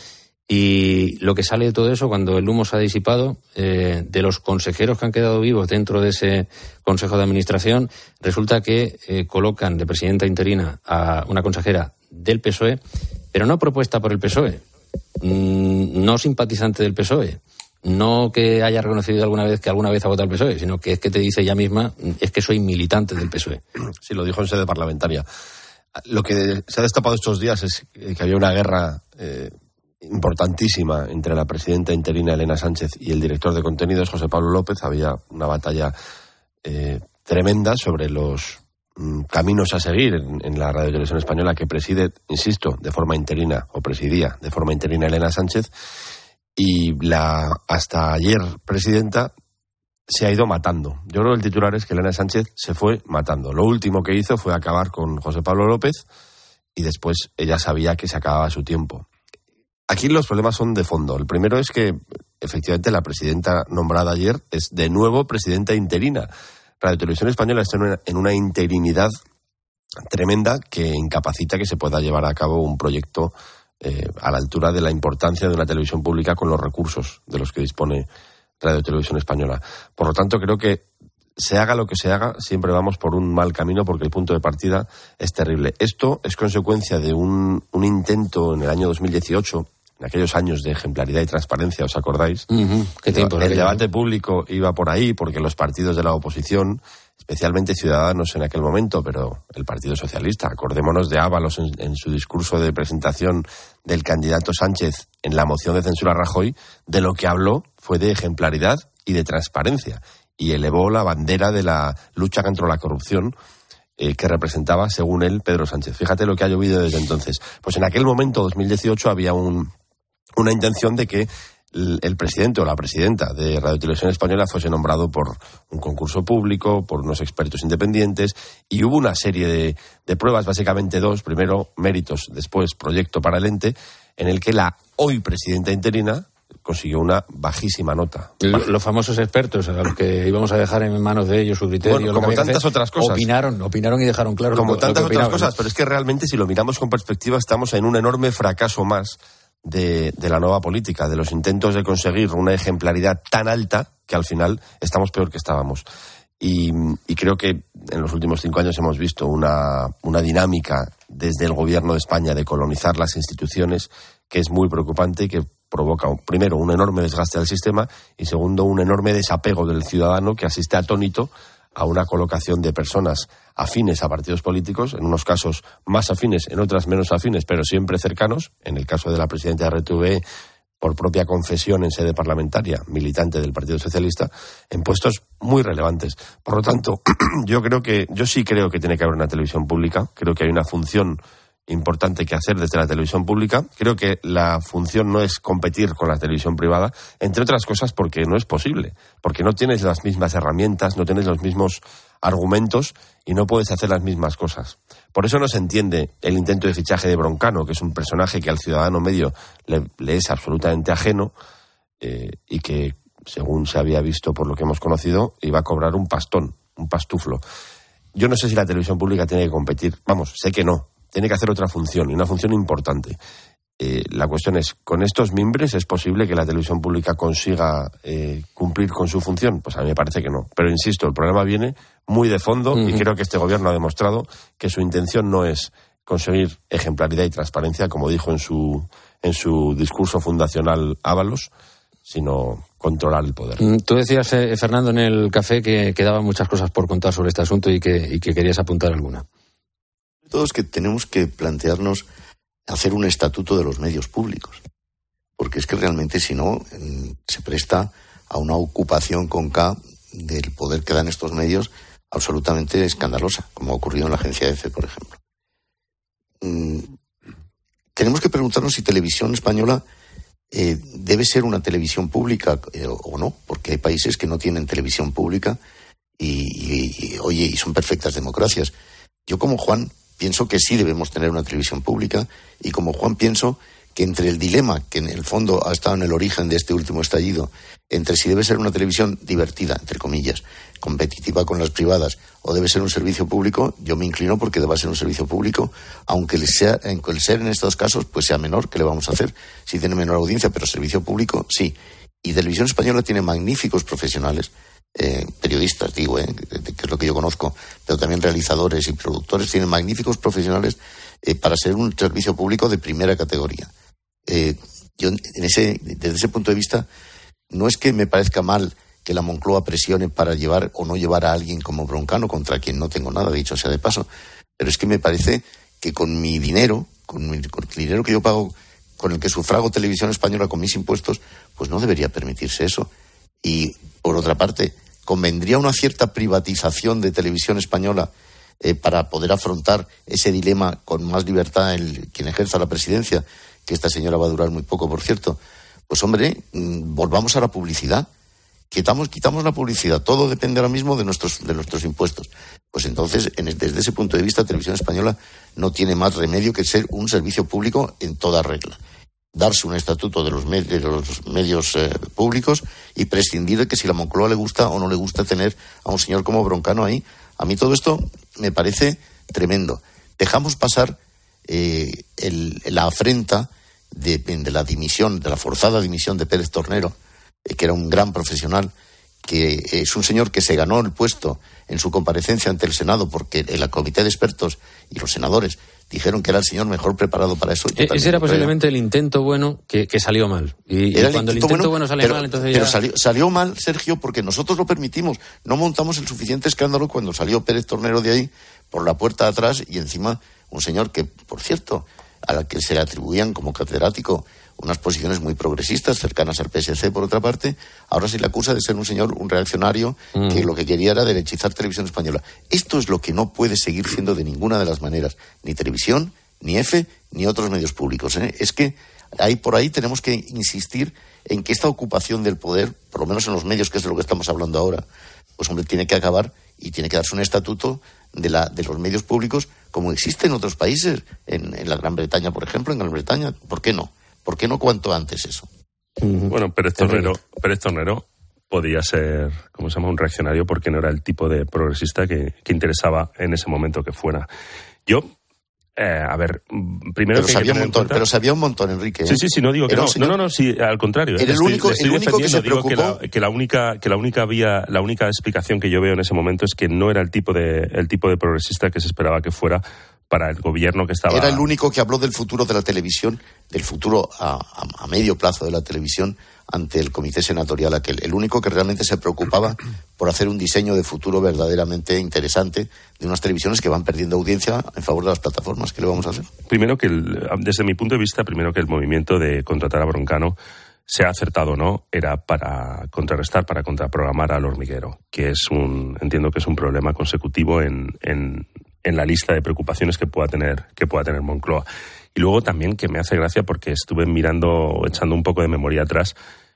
Y lo que sale de todo eso, cuando el humo se ha disipado, eh, de los consejeros que han quedado vivos dentro de ese consejo de administración, resulta que eh, colocan de presidenta interina a una consejera del P S O E, pero no propuesta por el P S O E, mmm, no simpatizante del P S O E, no que haya reconocido alguna vez que alguna vez ha votado al P S O E, sino que es que te dice ella misma, es que soy militante del P S O E. Sí, lo dijo en sede parlamentaria. Lo que se ha destapado estos días es que había una guerra eh, importantísima entre la presidenta interina Elena Sánchez y el director de contenidos, José Pablo López. Había una batalla eh, tremenda sobre los mm, caminos a seguir en, en la Radio Televisión Española, que preside, insisto, de forma interina, o presidía de forma interina Elena Sánchez. Y la hasta ayer presidenta se ha ido matando. Yo creo que el titular es que Elena Sánchez se fue matando. Lo último que hizo fue acabar con José Pablo López y después ella sabía que se acababa su tiempo. Aquí los problemas son de fondo. El primero es que efectivamente la presidenta nombrada ayer es de nuevo presidenta interina. Radio Televisión Española está en una, en una interinidad tremenda que incapacita que se pueda llevar a cabo un proyecto Eh, a la altura de la importancia de una televisión pública con los recursos de los que dispone Radio Televisión Española. Por lo tanto, creo que se haga lo que se haga, siempre vamos por un mal camino porque el punto de partida es terrible. Esto es consecuencia de un, un intento en el año dos mil dieciocho, en aquellos años de ejemplaridad y transparencia, ¿os acordáis? Uh-huh. ¿Qué tiempo? El debate público iba por ahí porque los partidos de la oposición, especialmente Ciudadanos en aquel momento, pero el Partido Socialista, acordémonos de Ábalos en, en su discurso de presentación del candidato Sánchez en la moción de censura a Rajoy, de lo que habló fue de ejemplaridad y de transparencia, y elevó la bandera de la lucha contra la corrupción eh, que representaba, según él, Pedro Sánchez. Fíjate lo que ha llovido desde entonces. Pues en aquel momento, dos mil dieciocho, había un, una intención de que el presidente o la presidenta de Radio Televisión Española fuese nombrado por un concurso público, por unos expertos independientes, y hubo una serie de, de pruebas, básicamente dos, primero méritos, después proyecto para el ente, en el que la hoy presidenta interina consiguió una bajísima nota. Los, los famosos expertos, a los que íbamos a dejar en manos de ellos su criterio, bueno, lo como que tantas hacer, otras cosas. Opinaron, opinaron y dejaron claro como lo, tantas lo que otras opinaban, cosas, ¿no? Pero es que realmente si lo miramos con perspectiva estamos en un enorme fracaso más De, de la nueva política, de los intentos de conseguir una ejemplaridad tan alta que al final estamos peor que estábamos. Y, y creo que en los últimos cinco años hemos visto una, una dinámica desde el gobierno de España de colonizar las instituciones que es muy preocupante y que provoca, primero, un enorme desgaste del sistema y, segundo, un enorme desapego del ciudadano que asiste atónito a una colocación de personas afines a partidos políticos, en unos casos más afines, en otras menos afines, pero siempre cercanos. En el caso de la presidenta de R T V E, por propia confesión en sede parlamentaria, militante del Partido Socialista, en puestos muy relevantes. Por lo tanto, yo creo que, yo sí creo que tiene que haber una televisión pública, creo que hay una función importante que hacer desde la televisión pública. Creo que la función no es competir con la televisión privada, entre otras cosas porque no es posible, porque no tienes las mismas herramientas, no tienes los mismos argumentos y no puedes hacer las mismas cosas. Por eso no se entiende el intento de fichaje de Broncano, que es un personaje que al ciudadano medio le, le es absolutamente ajeno eh, y que, según se había visto por lo que hemos conocido, iba a cobrar un pastón, un pastuflo. Yo no sé si la televisión pública tiene que competir. Vamos, sé que no. Tiene que hacer otra función, y una función importante. Eh, la cuestión es, ¿con estos mimbres es posible que la televisión pública consiga eh, cumplir con su función? Pues a mí me parece que no. Pero insisto, el problema viene muy de fondo uh-huh. y creo que este gobierno ha demostrado que su intención no es conseguir ejemplaridad y transparencia, como dijo en su, en su discurso fundacional Ábalos, sino controlar el poder. Tú decías, eh, Fernando, en el café que quedaban muchas cosas por contar sobre este asunto y que, y que querías apuntar alguna. Todos que tenemos que plantearnos hacer un estatuto de los medios públicos, porque es que realmente si no se presta a una ocupación con K del poder que dan estos medios absolutamente escandalosa, como ha ocurrido en la agencia EFE, por ejemplo. Mm, tenemos que preguntarnos si Televisión Española eh, debe ser una televisión pública eh, o no, porque hay países que no tienen televisión pública y, y, y, oye, y son perfectas democracias. Yo, como Juan, pienso que sí debemos tener una televisión pública y, como Juan, pienso que entre el dilema que en el fondo ha estado en el origen de este último estallido, entre si debe ser una televisión divertida, entre comillas, competitiva con las privadas, o debe ser un servicio público, yo me inclino porque deba ser un servicio público, aunque el ser, el ser en estos casos pues sea menor, ¿qué le vamos a hacer? Si tiene menor audiencia, pero servicio público, sí. Y Televisión Española tiene magníficos profesionales, Eh, periodistas, digo, eh, que es lo que yo conozco, pero también realizadores y productores, tienen magníficos profesionales eh, para ser un servicio público de primera categoría. Eh, yo, en ese, desde ese punto de vista, no es que me parezca mal que la Moncloa presione para llevar o no llevar a alguien como Broncano, contra quien no tengo nada, dicho sea de paso, pero es que me parece que con mi dinero, con, mi, con el dinero que yo pago, con el que sufrago Televisión Española con mis impuestos, pues no debería permitirse eso. Y, por otra parte, convendría una cierta privatización de Televisión Española eh, para poder afrontar ese dilema con más libertad el, quien ejerza la presidencia, que esta señora va a durar muy poco, por cierto. Pues, hombre, mmm, volvamos a la publicidad. Quitamos, quitamos la publicidad. Todo depende ahora mismo de nuestros, de nuestros impuestos. Pues entonces, en el, desde ese punto de vista, Televisión Española no tiene más remedio que ser un servicio público en toda regla. Darse un estatuto de los, med- de los medios eh, públicos y prescindir de que si la Moncloa le gusta o no le gusta tener a un señor como Broncano ahí. A mí todo esto me parece tremendo. Dejamos pasar eh, el, la afrenta de, de la dimisión, de la forzada dimisión de Pérez Tornero, eh, que era un gran profesional, que es un señor que se ganó el puesto en su comparecencia ante el Senado porque el comité de expertos y los senadores dijeron que era el señor mejor preparado para eso. E- ese era posiblemente el intento bueno que, que salió mal. Y, y cuando el intento bueno, bueno sale pero, mal, entonces pero ya... salió, salió mal, Sergio, porque nosotros lo permitimos. No montamos el suficiente escándalo cuando salió Pérez Tornero de ahí por la puerta de atrás y encima un señor que, por cierto, a la que se le atribuían como catedrático unas posiciones muy progresistas, cercanas al P S C, por otra parte, ahora se le acusa de ser un señor, un reaccionario, mm. que lo que quería era derechizar Televisión Española. Esto es lo que no puede seguir siendo de ninguna de las maneras, ni Televisión, ni EFE, ni otros medios públicos. ¿eh? Es que ahí por ahí tenemos que insistir en que esta ocupación del poder, por lo menos en los medios, que es de lo que estamos hablando ahora, pues hombre, tiene que acabar y tiene que darse un estatuto de, la, de los medios públicos como existe en otros países, en, en la Gran Bretaña, por ejemplo, en Gran Bretaña. ¿Por qué no? ¿Por qué no cuanto antes eso? Bueno, Pérez Tornero, Pérez Tornero podía ser, ¿cómo se llama?, un reaccionario porque no era el tipo de progresista que, que interesaba en ese momento que fuera. Yo, eh, a ver, primero pero que sabía hay que un montón, cuenta... pero sabía un montón, Enrique. ¿eh? Sí, sí, sí, no digo que no. No, no, no, sí, al contrario. Era el estoy, único, estoy el único que se digo preocupó. Que la, que la única, que la única vía, la única explicación que yo veo en ese momento es que no era el tipo de, el tipo de progresista que se esperaba que fuera para el gobierno que estaba... Era el único que habló del futuro de la televisión, del futuro a, a, a medio plazo de la televisión ante el comité senatorial aquel. El único que realmente se preocupaba por hacer un diseño de futuro verdaderamente interesante de unas televisiones que van perdiendo audiencia en favor de las plataformas. ¿Qué le vamos a hacer? Primero que, el, desde mi punto de vista, primero que el movimiento de contratar a Broncano, sea acertado o no, era para contrarrestar, para contraprogramar al hormiguero, que es un, entiendo que es un problema consecutivo en... en en la lista de preocupaciones que pueda tener que pueda tener Moncloa. Y luego también que me hace gracia porque estuve mirando, echando un poco de memoria atrás,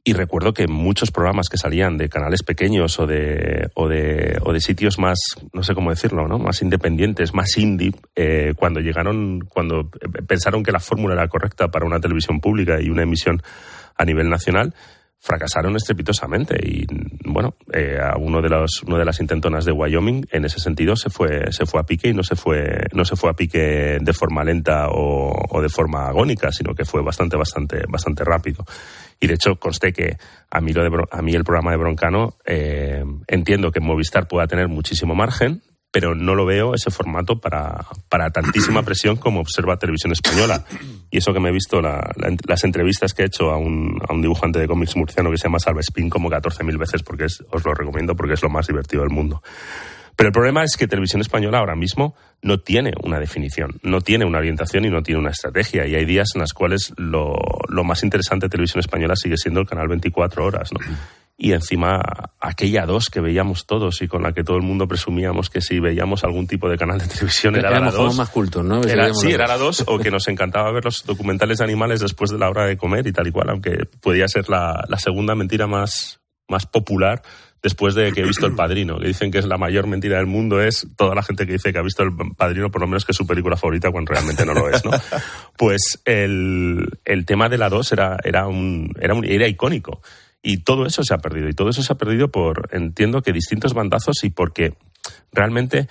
Y recuerdo que muchos programas que salían de canales pequeños o de o de, o de sitios más, no sé cómo decirlo, ¿no? Más independientes, más indie, eh, cuando llegaron, cuando pensaron que la fórmula era correcta para una televisión pública y una emisión a nivel nacional, fracasaron estrepitosamente. Y bueno, eh, a uno de los uno de las intentonas de Wyoming en ese sentido se fue se fue a pique, y no se fue no se fue a pique de forma lenta o, o de forma agónica, sino que fue bastante bastante bastante rápido. Y de hecho conste que a mí lo de a mí el programa de Broncano, eh, entiendo que Movistar pueda tener muchísimo margen, pero no lo veo ese formato para, para tantísima presión como observa Televisión Española. Y eso que me he visto la, la, las entrevistas que he hecho a un, a un dibujante de cómics murciano que se llama Salva Espín como catorce mil veces, porque es, os lo recomiendo porque es lo más divertido del mundo. Pero el problema es que Televisión Española ahora mismo no tiene una definición, no tiene una orientación y no tiene una estrategia. Y hay días en los cuales lo, lo más interesante de Televisión Española sigue siendo el canal veinticuatro horas, ¿no? Y encima aquella dos que veíamos todos y con la que todo el mundo presumíamos que si veíamos algún tipo de canal de televisión era la dos. Más cultos, ¿no? Era, sí, era la dos, o que nos encantaba ver los documentales de animales después de la hora de comer y tal y cual, aunque podía ser la, la segunda mentira más, más popular después de que he visto El Padrino, que dicen que es la mayor mentira del mundo, es toda la gente que dice que ha visto El Padrino, por lo menos que es su película favorita, cuando realmente no lo es, ¿no? Pues el, el tema de la dos era, era, un, era, un, era icónico. Y todo eso se ha perdido. Y todo eso se ha perdido por, entiendo que distintos bandazos, y porque realmente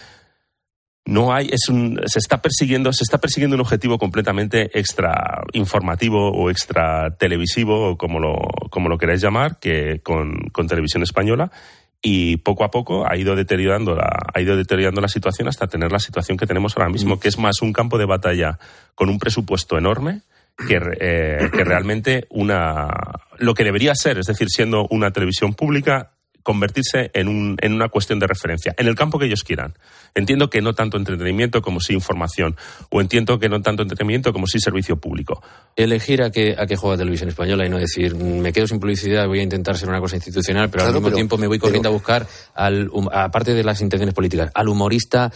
no hay, es un, se está persiguiendo, se está persiguiendo un objetivo completamente extra informativo o extra televisivo, o como lo, como lo queráis llamar, que con, con Televisión Española. Y poco a poco ha ido deteriorando la, ha ido deteriorando la situación hasta tener la situación que tenemos ahora mismo, mm. que es más un campo de batalla con un presupuesto enorme que, eh, que realmente una, lo que debería ser, es decir, siendo una televisión pública, convertirse en, un, en una cuestión de referencia, en el campo que ellos quieran. Entiendo que no tanto entretenimiento como sí información, o entiendo que no tanto entretenimiento como sí servicio público. Elegir a qué, a qué juega Televisión Española y no decir, me quedo sin publicidad, voy a intentar ser una cosa institucional, pero claro, al mismo pero, tiempo me voy corriendo pero, a buscar, al, aparte de las intenciones políticas, al humorista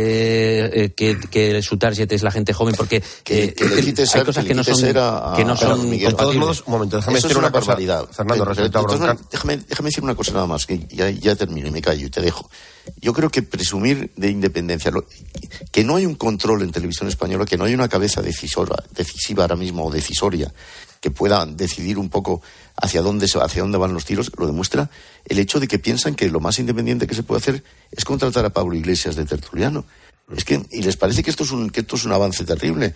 eh, eh, que, que su target es la gente joven, porque que, eh, que le quite ser, hay cosas que, que no son, a, que no son de todos modos, un momento, déjame Eso decir es una, una cosa, barbaridad. Fernando, pero, respecto pero, a Broncano. Déjame, déjame decir una cosa nada más, que ya, ya termino y me callo y te dejo. Yo creo que presumir de independencia, que no hay un control en Televisión Española, que no hay una cabeza decisora, decisiva ahora mismo o decisoria, que pueda decidir un poco hacia dónde, hacia dónde van los tiros, lo demuestra el hecho de que piensan que lo más independiente que se puede hacer es contratar a Pablo Iglesias de tertuliano. Es que, y les parece que esto es un, que esto es un avance terrible.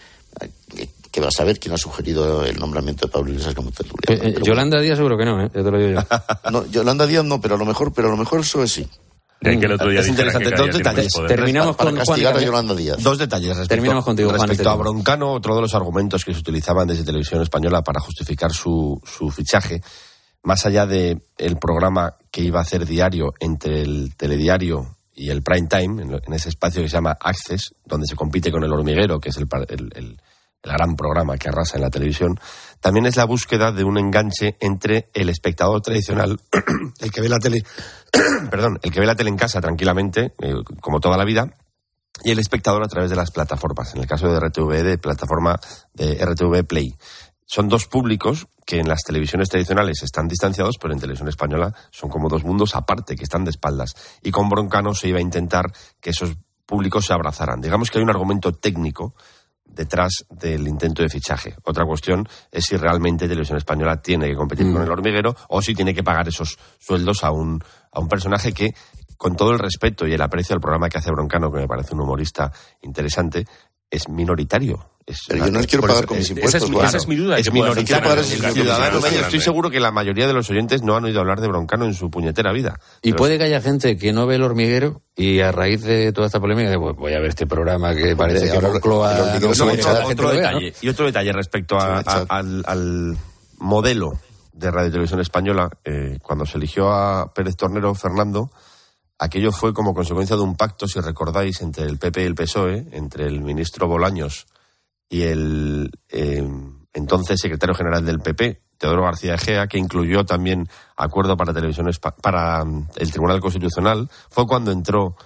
Que vas a ver quién ha sugerido el nombramiento de Pablo Iglesias como tertuliano. Eh, eh, Yolanda Díaz seguro que no, ¿eh? Ya te lo digo yo. No, Yolanda Díaz no, pero a lo mejor, pero a lo mejor eso es sí. De que el otro día es interesante. que Dos detalles. Terminamos para, con para castigar Juan a Yolanda Díaz. Dos detalles respecto, Terminamos contigo, respecto Juan, a Broncano. Otro de los argumentos que se utilizaban desde Televisión Española para justificar su, su fichaje, más allá de el programa que iba a hacer diario entre el telediario y el prime time, en, en ese espacio que se llama Access, donde se compite con El Hormiguero, que es el, el, el, el gran programa que arrasa en la televisión, también es la búsqueda de un enganche entre el espectador tradicional, el que ve la tele, perdón, el que ve la tele en casa tranquilamente, eh, como toda la vida, y el espectador a través de las plataformas. En el caso de R T V, de plataforma de R T V Play. Son dos públicos que en las televisiones tradicionales están distanciados, pero en Televisión Española son como dos mundos aparte, que están de espaldas. Y con Broncano se iba a intentar que esos públicos se abrazaran. Digamos que hay un argumento técnico detrás del intento de fichaje. Otra cuestión es si realmente Televisión Española tiene que competir mm. con El Hormiguero, o si tiene que pagar esos sueldos a un, a un personaje que, con todo el respeto y el aprecio al programa que hace Broncano, que me parece un humorista interesante, es minoritario. Es Pero una, yo no les quiero pagar eso, con mis es, impuestos. Esa es, claro. esa es mi duda. Es minoritario. Pagar El ciudadano medio. Estoy seguro que la mayoría de los oyentes no han oído hablar de Broncano en su puñetera vida. Y Pero puede que haya gente que no ve El Hormiguero y a raíz de toda esta polémica, pues voy a ver este programa que parece que Moncloa... No, otro, otro detalle, ¿no? Y otro detalle respecto a, a, al, al modelo de Radio Televisión Española, eh, cuando se eligió a Pérez Tornero, Fernando, aquello fue como consecuencia de un pacto, si recordáis, entre el P P y el P S O E, entre el ministro Bolaños y el eh, entonces secretario general del P P, Teodoro García Egea, que incluyó también acuerdo para televisión para el Tribunal Constitucional. Fue cuando entró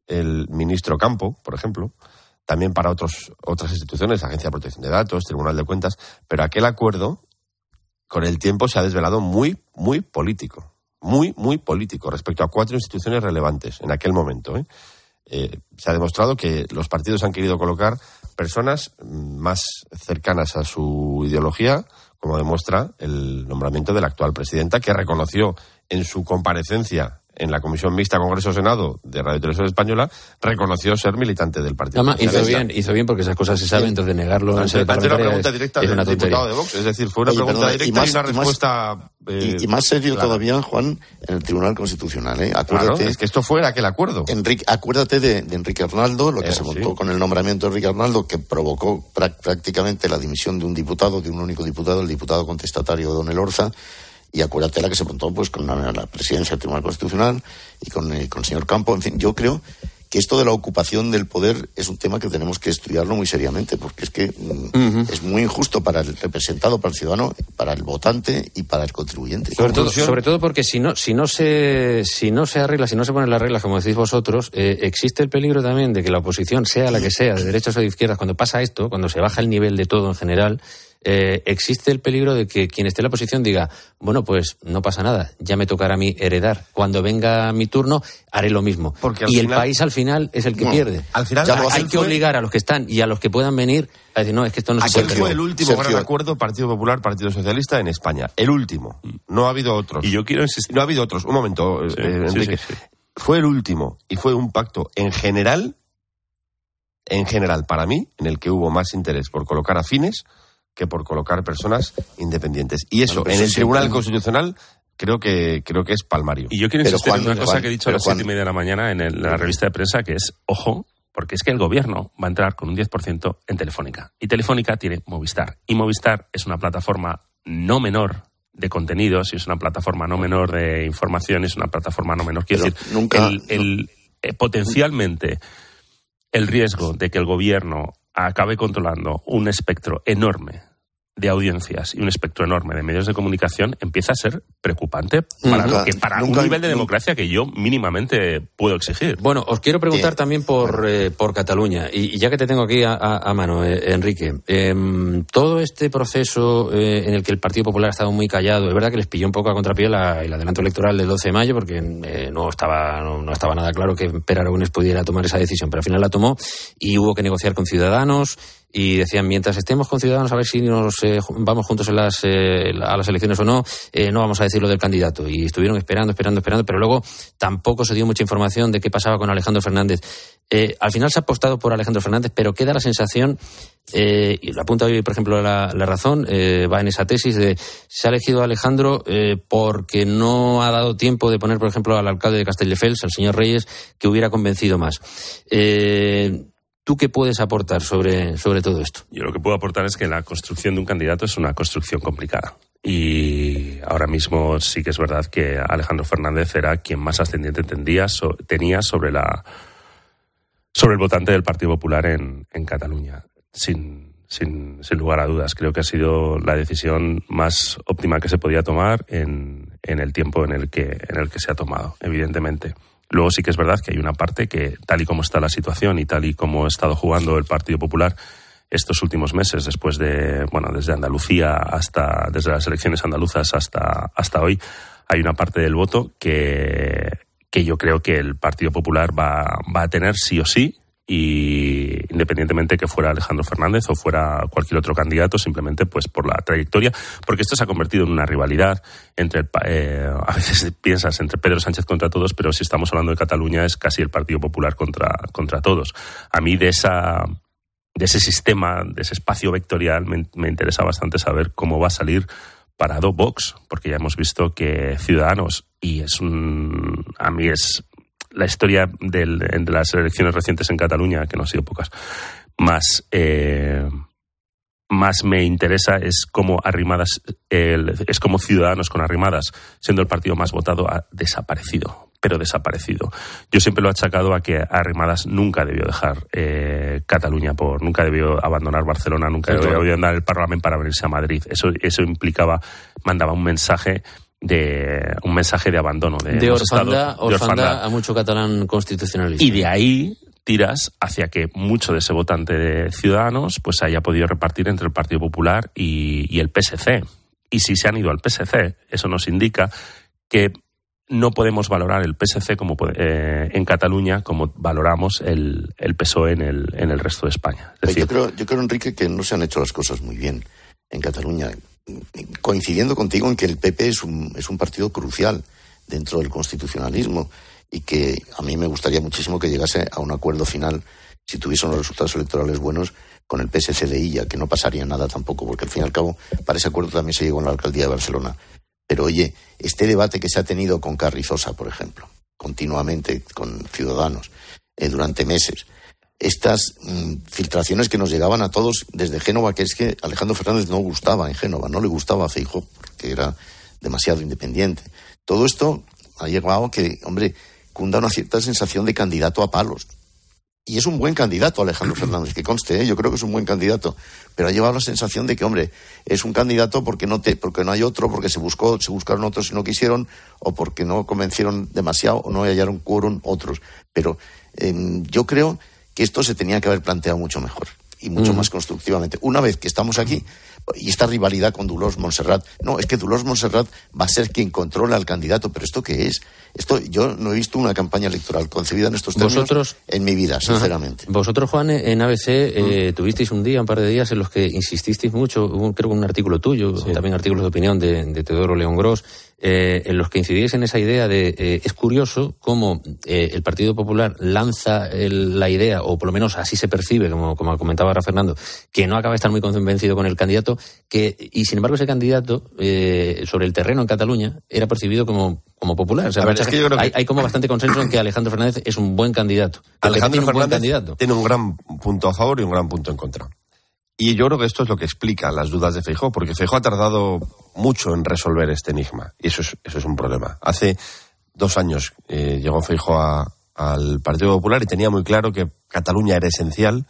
el ministro Campo, por ejemplo, también para otros otras instituciones, Agencia de Protección de Datos, Tribunal de Cuentas, pero aquel acuerdo con el tiempo se ha desvelado muy, muy político. Muy, muy político respecto a cuatro instituciones relevantes en aquel momento. ¿eh? Eh, se ha demostrado que los partidos han querido colocar personas más cercanas a su ideología, como demuestra el nombramiento de la actual presidenta, que reconoció en su comparecencia en la Comisión Mixta Congreso-Senado de Radio y Televisión Española, reconoció ser militante del Partido Además, hizo Socialista. bien, hizo bien porque esas cosas se saben, sí. Entonces negarlo en sede parlamentaria una pregunta es, directa es del una diputado de Vox, es decir, fue una Oye, pregunta perdona, directa y, y, más, y una y respuesta... Más, eh, y, y más serio clara. todavía, Juan, en el Tribunal Constitucional. ¿eh? Acuérdate, claro, es que esto fue aquel acuerdo. Enrique, acuérdate de, de Enrique Arnaldo, lo que eh, se montó sí. con el nombramiento de Enrique Arnaldo, que provocó pra- prácticamente la dimisión de un diputado, de un único diputado, el diputado contestatario Don Elorza. Y acuérdate la que se montó pues con la, la presidencia del Tribunal Constitucional y con, eh, con el señor Campo. En fin, yo creo que esto de la ocupación del poder es un tema que tenemos que estudiarlo muy seriamente, porque es que mm, uh-huh. es muy injusto para el representado, para el ciudadano, para el votante y para el contribuyente. Sobre todo, sobre todo porque si no, si no se, si no se arregla, si no se ponen las reglas, como decís vosotros, eh, existe el peligro también de que la oposición, sea la que sea, de derechas o de izquierdas, cuando pasa esto, cuando se baja el nivel de todo en general, Eh, existe el peligro de que quien esté en la oposición diga, bueno, pues no pasa nada, ya me tocará a mí heredar. Cuando venga mi turno, haré lo mismo. Y final, el país al final es el que bueno, pierde. Al final ya hay que fue... obligar a los que están y a los que puedan venir a decir, no, es que esto no se puede. Aquel fue el último Sergio. gran acuerdo Partido Popular, Partido Socialista en España. El último. No ha habido otros. Y yo quiero insistir. No ha habido otros. Un momento, sí, eh, Enrique. Sí, sí, sí. Fue el último y fue un pacto en general, en general, para mí, en el que hubo más interés por colocar afines que por colocar personas independientes. Y eso, bueno, en el Tribunal siempre... Constitucional, creo que creo que es palmario. Y yo quiero insistir en una cosa Juan, que he dicho a las siete y media de la mañana en, el, en la revista de prensa, que es, ojo, porque es que el gobierno va a entrar con un diez por ciento en Telefónica. Y Telefónica tiene Movistar. Y Movistar es una plataforma no menor de contenidos, y es una plataforma no menor de información, es una plataforma no menor. Quiero Pero decir, nunca, el, el, eh, potencialmente el riesgo de que el gobierno acabe controlando un espectro enorme de audiencias y un espectro enorme de medios de comunicación empieza a ser preocupante para, nunca, lo que, para nunca, un nivel de democracia que yo mínimamente puedo exigir. Bueno, os quiero preguntar eh, también por, eh, por Cataluña, y, y ya que te tengo aquí a, a, a mano, eh, Enrique, eh, todo este proceso eh, en el que el Partido Popular ha estado muy callado, es verdad que les pilló un poco a contrapié la, el adelanto electoral del doce de mayo, porque eh, no, estaba, no, no estaba nada claro que Per Aragonés pudiera tomar esa decisión, pero al final la tomó y hubo que negociar con Ciudadanos. Y decían, mientras estemos con Ciudadanos, a ver si nos eh, vamos juntos en las, eh, a las elecciones o no, eh, no vamos a decir lo del candidato. Y estuvieron esperando, esperando, esperando, pero luego tampoco se dio mucha información de qué pasaba con Alejandro Fernández. Eh, al final se ha apostado por Alejandro Fernández, pero queda la sensación, eh, y lo apunta hoy, por ejemplo, la, la Razón, eh, va en esa tesis de se ha elegido a Alejandro eh, porque no ha dado tiempo de poner, por ejemplo, al alcalde de Castelldefels, al señor Reyes, que hubiera convencido más. Eh... ¿Tú qué puedes aportar sobre, sobre todo esto? Yo lo que puedo aportar es que la construcción de un candidato es una construcción complicada. Y ahora mismo sí que es verdad que Alejandro Fernández era quien más ascendiente tendría, so, tenía sobre, la, sobre el votante del Partido Popular en, en Cataluña. Sin, sin, sin lugar a dudas. Creo que ha sido la decisión más óptima que se podía tomar en, en el tiempo en el que, en el que se ha tomado, evidentemente. Luego sí que es verdad que hay una parte que, tal y como está la situación y tal y como ha estado jugando el Partido Popular estos últimos meses, después de, bueno, desde Andalucía hasta, desde las elecciones andaluzas hasta, hasta hoy, hay una parte del voto que, que yo creo que el Partido Popular va, va a tener sí o sí, y independientemente que fuera Alejandro Fernández o fuera cualquier otro candidato, simplemente pues por la trayectoria, porque esto se ha convertido en una rivalidad entre, eh, a veces piensas entre Pedro Sánchez contra todos, pero si estamos hablando de Cataluña es casi el Partido Popular contra, contra todos. A mí de esa, de ese sistema, de ese espacio vectorial me, me interesa bastante saber cómo va a salir parado Vox, porque ya hemos visto que Ciudadanos, y es un, a mí es la historia del, de las elecciones recientes en Cataluña, que no han sido pocas, más, eh, más me interesa es cómo Arrimadas, el, es como Ciudadanos con Arrimadas, siendo el partido más votado, ha desaparecido, pero desaparecido. Yo siempre lo he achacado a que Arrimadas nunca debió dejar eh, Cataluña, por nunca debió abandonar Barcelona, nunca sí, debió andar el Parlamento para venirse a Madrid. Eso, eso implicaba, mandaba un mensaje de un mensaje de abandono de, de, orfandad, estados, de orfandad, orfandad a mucho catalán constitucionalista. Y de ahí tiras hacia que mucho de ese votante de Ciudadanos pues haya podido repartir entre el Partido Popular y, y el P S C. Y si se han ido al P S C, eso nos indica que no podemos valorar el P S C como eh, en Cataluña como valoramos el, el P S O E en el, en el resto de España. Es decir, yo creo, yo creo, Enrique, que no se han hecho las cosas muy bien en Cataluña. Coincidiendo contigo en que el P P es un, es un partido crucial dentro del constitucionalismo y que a mí me gustaría muchísimo que llegase a un acuerdo final, si tuviese unos resultados electorales buenos, con el P S C de Illa, que no pasaría nada tampoco, porque al fin y al cabo para ese acuerdo también se llegó en la alcaldía de Barcelona. Pero oye, este debate que se ha tenido con Carrizosa, por ejemplo, continuamente con Ciudadanos, eh, durante meses, estas mmm, filtraciones que nos llegaban a todos desde Génova, que es que Alejandro Fernández no gustaba en Génova, no le gustaba a Feijóo, porque era demasiado independiente. Todo esto ha llegado a que, hombre, cunda una cierta sensación de candidato a palos. Y es un buen candidato Alejandro Fernández, que conste, ¿eh? Yo creo que es un buen candidato, pero ha llevado la sensación de que, hombre, es un candidato porque no te, porque no hay otro, porque se buscó, se buscaron otros y no quisieron, o porque no convencieron demasiado, o no hallaron quórum otros. Pero eh, yo creo que esto se tenía que haber planteado mucho mejor y mucho uh-huh. más constructivamente. Una vez que estamos aquí, y esta rivalidad con Dolors Montserrat, no, es que Dolors Montserrat va a ser quien controla al candidato, pero ¿esto qué es? Esto, yo no he visto una campaña electoral concebida en estos términos ¿Vosotros? en mi vida, sinceramente. Ajá. Vosotros, Juan, en A B C eh, mm. tuvisteis un día, un par de días en los que insististeis mucho, hubo, creo que un artículo tuyo, sí. también artículos de opinión de, de Teodoro León Gros, eh, en los que incidíais en esa idea de, eh, es curioso cómo eh, el Partido Popular lanza el, la idea, o por lo menos así se percibe, como, como comentaba ahora Fernando, que no acaba de estar muy convencido con el candidato, que y sin embargo ese candidato eh, sobre el terreno en Cataluña era percibido como, como popular. O sea, ver, es que yo creo que hay, hay como bastante consenso en que Alejandro Fernández es un buen candidato. Alejandro tiene Fernández un buen candidato. tiene un gran punto a favor y un gran punto en contra. Y yo creo que esto es lo que explica las dudas de Feijóo, porque Feijóo ha tardado mucho en resolver este enigma, y eso es, eso es un problema. Hace dos años eh, llegó Feijóo a, al Partido Popular y tenía muy claro que Cataluña era esencial.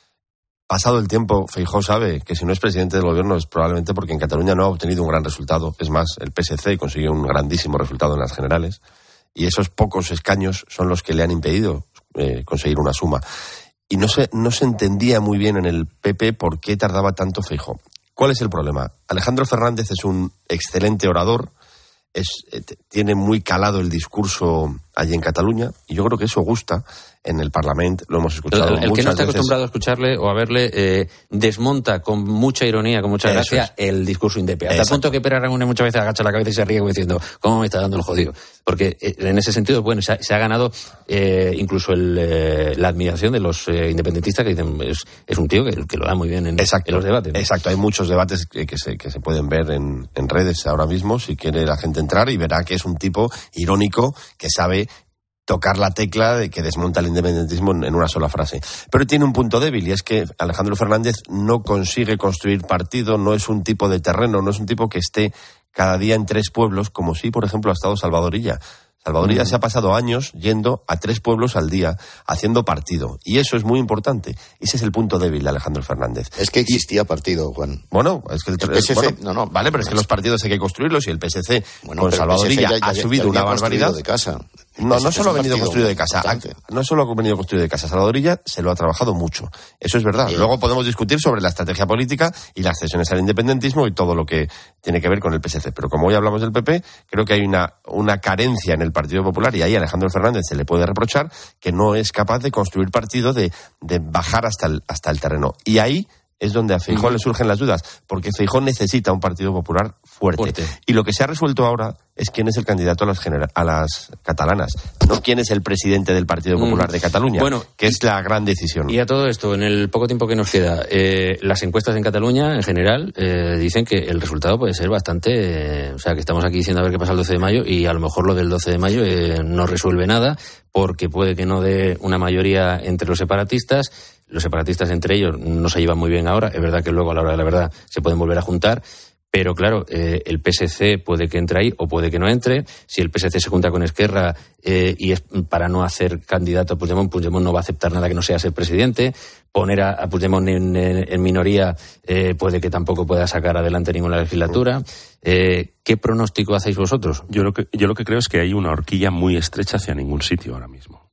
Pasado el tiempo, Feijóo sabe que si no es presidente del gobierno es probablemente porque en Cataluña no ha obtenido un gran resultado. Es más, el P S C consiguió un grandísimo resultado en las generales y esos pocos escaños son los que le han impedido eh, conseguir una suma. Y no se, no se entendía muy bien en el P P por qué tardaba tanto Feijóo. ¿Cuál es el problema? Alejandro Fernández es un excelente orador, es, eh, tiene muy calado el discurso allí en Cataluña y yo creo que eso gusta. En el Parlamento lo hemos escuchado el, el muchas que no está veces. acostumbrado a escucharle o a verle eh, desmonta con mucha ironía, con mucha gracia es. el discurso indepe. Hasta el punto que Pere Aragonés muchas veces agacha la cabeza y se ríe como diciendo ¿cómo me está dando el jodido? Porque eh, en ese sentido, bueno, se ha, se ha ganado eh, incluso el, eh, la admiración de los eh, independentistas que dicen es, es un tío que, que lo da muy bien en, exacto, en los debates, ¿no? Exacto, hay muchos debates que, que, se, que se pueden ver en, en redes ahora mismo si quiere la gente entrar y verá que es un tipo irónico que sabe tocar la tecla de que desmonta el independentismo en una sola frase. Pero tiene un punto débil y es que Alejandro Fernández no consigue construir partido, no es un tipo de terreno, no es un tipo que esté cada día en tres pueblos, como si, por ejemplo, ha estado Salvador Illa. Salvador Illa mm. se ha pasado años yendo a tres pueblos al día, haciendo partido. Y eso es muy importante. Ese es el punto débil de Alejandro Fernández. Es que existía partido, Juan. Bueno, es que el, el P S C... Bueno, no, no, vale, pero es que los partidos hay que construirlos y el P S C bueno, con Salvador Illa ha subido una barbaridad. De casa. No, no solo ha venido construido de casa. Ha, no solo ha venido construido de casa. Salvador Illa se lo ha trabajado mucho. Eso es verdad. Sí. Luego podemos discutir sobre la estrategia política y las cesiones al independentismo y todo lo que tiene que ver con el P S C. Pero como hoy hablamos del P P, creo que hay una, una carencia en el Partido Popular y ahí a Alejandro Fernández se le puede reprochar que no es capaz de construir partido, de, de bajar hasta el, hasta el terreno. Y ahí es donde a Feijóo uh-huh. le surgen las dudas, porque Feijóo necesita un Partido Popular fuerte. fuerte. Y lo que se ha resuelto ahora es quién es el candidato a las, genera- a las catalanas, no quién es el presidente del Partido Popular uh-huh. de Cataluña, bueno, que es la gran decisión. Y a todo esto, en el poco tiempo que nos queda, eh, las encuestas en Cataluña, en general, eh, dicen que el resultado puede ser bastante... Eh, o sea, que estamos aquí diciendo a ver qué pasa el doce de mayo y a lo mejor lo del doce de mayo eh, no resuelve nada, porque puede que no dé una mayoría entre los separatistas. Los separatistas entre ellos no se llevan muy bien ahora. Es verdad que luego a la hora de la verdad se pueden volver a juntar. Pero claro, eh, el P S C puede que entre ahí o puede que no entre. Si el P S C se junta con Esquerra eh, y es para no hacer candidato a Puigdemont, Puigdemont no va a aceptar nada que no sea ser presidente. Poner a, a Puigdemont en, en, en minoría eh, puede que tampoco pueda sacar adelante ninguna legislatura. Eh, ¿Qué pronóstico hacéis vosotros? Yo lo que, yo lo que creo es que hay una horquilla muy estrecha hacia ningún sitio ahora mismo.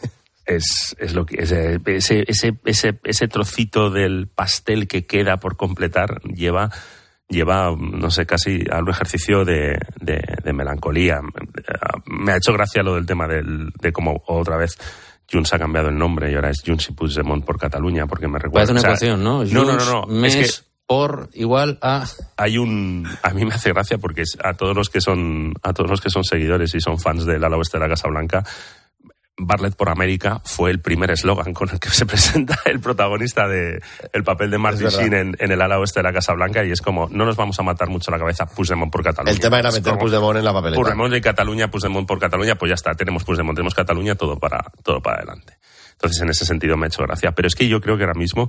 Es, es lo que ese, ese, ese, ese, ese trocito del pastel que queda por completar lleva, lleva, no sé, casi a un ejercicio de, de, de melancolía. Me ha hecho gracia lo del tema del, de cómo otra vez Junts ha cambiado el nombre y ahora es Junts y Puigdemont por Cataluña, porque me recuerda... Parece una o sea, ecuación, ¿no? No, no, no, no. Mes Es que por igual a... hay un... A mí me hace gracia porque es a todos los que son a todos los que son seguidores y son fans del ala oeste de la Casa Blanca, Bartlett por América fue el primer eslogan con el que se presenta el protagonista de el papel de Martin Sheen en, en el ala oeste de la Casa Blanca, y es como, no nos vamos a matar mucho la cabeza, Puigdemont por Cataluña. El tema era meter Puigdemont en la papeleta. Puigdemont de Cataluña, Puigdemont por Cataluña, pues ya está, tenemos Puigdemont, tenemos Cataluña, todo para, todo para adelante. Entonces, en ese sentido me ha hecho gracia. Pero es que yo creo que ahora mismo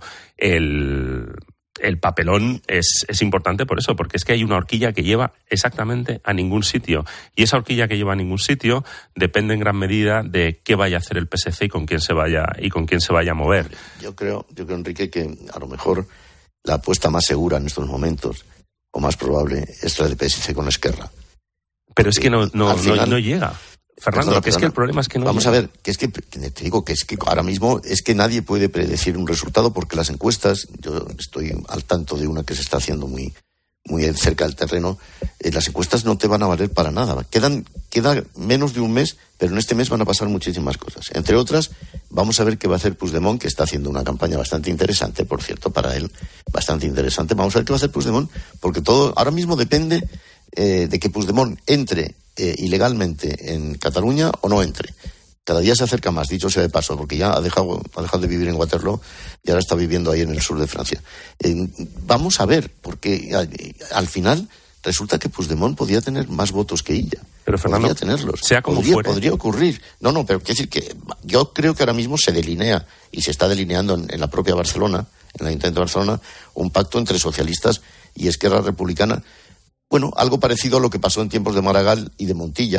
el... El papelón es, es importante por eso, porque es que hay una horquilla que lleva exactamente a ningún sitio. Y esa horquilla que lleva a ningún sitio depende en gran medida de qué vaya a hacer el P S C y con quién se vaya y con quién se vaya a mover. Yo creo, yo creo, Enrique, que a lo mejor la apuesta más segura en estos momentos, o más probable, es la del P S C con Esquerra. Pero es que no, no, final, no, no llega. Fernando, perdona, que es que el problema es que no Vamos llega. a ver, que es que, que te digo que es que ahora mismo es que nadie puede predecir un resultado, porque las encuestas, yo estoy al tanto de una que se está haciendo muy, muy cerca del terreno, eh, las encuestas no te van a valer para nada. Quedan, queda menos de un mes, pero en este mes van a pasar muchísimas cosas. Entre otras, vamos a ver qué va a hacer Puigdemont, que está haciendo una campaña bastante interesante, por cierto, para él, bastante interesante. Vamos a ver qué va a hacer Puigdemont, porque todo ahora mismo depende eh, de que Puigdemont entre Eh, ilegalmente en Cataluña o no entre. Cada día se acerca más, dicho sea de paso, porque ya ha dejado, ha dejado de vivir en Waterloo y ahora está viviendo ahí en el sur de Francia. Eh, vamos a ver, porque al, al final resulta que Puigdemont podía tener más votos que ella. Pero Fernando, podría tenerlos. sea como podría, fuere. podría ocurrir. No, no, pero quiero decir que yo creo que ahora mismo se delinea y se está delineando en, en la propia Barcelona, en el Ayuntamiento de Barcelona, un pacto entre socialistas y Esquerra Republicana. Bueno, algo parecido a lo que pasó en tiempos de Maragall y de Montilla,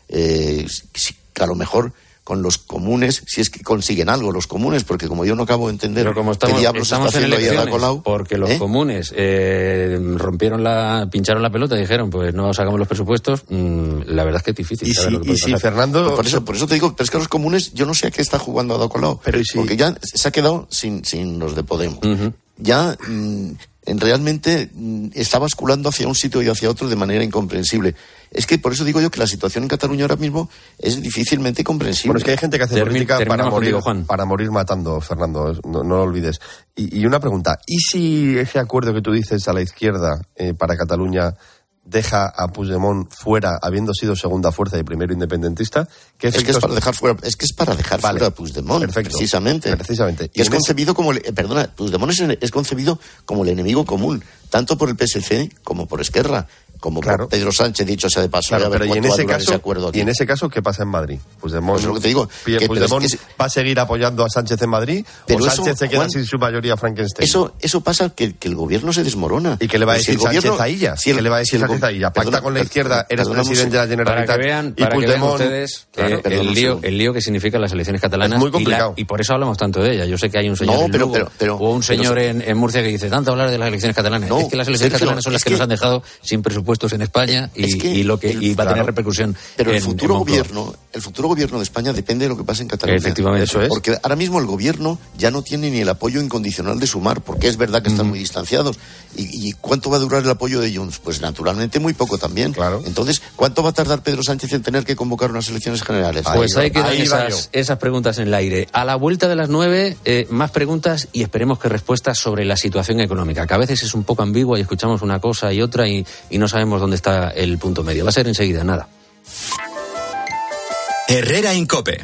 eh, que a lo mejor con los comunes, si es que consiguen algo los comunes, porque como yo no acabo de entender Pero como estamos, qué diablos estamos está en haciendo ahí elecciones, Ada Colau, porque los ¿eh? comunes eh, rompieron la, pincharon la pelota y dijeron, pues no sacamos los presupuestos, mmm, la verdad es que es difícil. Y si, y si Fernando... Pues por, eso, por eso te digo, pero es que los comunes, yo no sé a qué está jugando Ada Colau, pero si... porque ya se ha quedado sin, sin los de Podemos. Uh-huh. Ya... Mmm, realmente está basculando hacia un sitio y hacia otro de manera incomprensible. Es que por eso digo yo que la situación en Cataluña ahora mismo es difícilmente comprensible. Bueno, es que hay gente que hace Termin, política para morir, contigo, Juan. para morir matando, Fernando, no, no lo olvides. Y, y una pregunta, ¿y si ese acuerdo que tú dices a la izquierda eh, para Cataluña deja a Puigdemont fuera, habiendo sido segunda fuerza y primero independentista? ¿Qué es que es para dejar fuera, es que es para dejar vale. fuera a Puigdemont, Perfecto. precisamente. Precisamente. Y es concebido como, el, perdona, Puigdemont es, es concebido como el enemigo común, tanto por el P S C como por Esquerra, como claro. por Pedro Sánchez, dicho sea de paso. Claro, a ver pero y en ese caso, ese acuerdo y en ese caso, ¿qué pasa en Madrid? Puigdemont, pues es lo que te digo. Que, Puigdemont es que, va a seguir apoyando a Sánchez en Madrid, pero o Sánchez eso, se queda Juan, sin su mayoría Frankenstein. Eso, eso pasa que, que el gobierno se desmorona. ¿Y qué le va a Pues decir si Sánchez gobierno, a ella? si el, ¿Qué le va a decir si Sánchez a ella? Pacta perdona, con la izquierda, eres perdona, presidente de la Generalitat. Para que vean, y para que vean Puigdemont, ustedes claro, eh, perdona, el, lío, el lío que significan las elecciones catalanas. Es muy complicado. Y, la, y por eso hablamos tanto de ella. Yo sé que hay un señor no, en pero, Lugo, pero, pero, o un señor pero, en, en Murcia que dice tanto hablar de las elecciones catalanas. No, es que las elecciones Sergio, catalanas son las que, que nos han dejado sin presupuestos en España y, que y lo que el, y va a tener claro, repercusión. Pero en, el futuro en gobierno, el futuro gobierno de España depende de lo que pase en Cataluña. Efectivamente, eso es. Porque ahora mismo el gobierno ya no tiene ni el apoyo incondicional de Sumar, porque es verdad que están mm. muy distanciados. ¿Y, ¿Y cuánto va a durar el apoyo de Junts? Pues naturalmente muy poco también. Claro. Entonces, ¿cuánto va a tardar Pedro Sánchez en tener que convocar unas elecciones generales? Pues ahí hay que dar esas, esas preguntas en el aire. A la vuelta de las nueve, eh, más preguntas y esperemos que respuestas sobre la situación económica, que a veces es un poco ambigua y escuchamos una cosa y otra y, y no sabemos dónde está el punto medio. Va a ser enseguida, nada. Herrera Incope.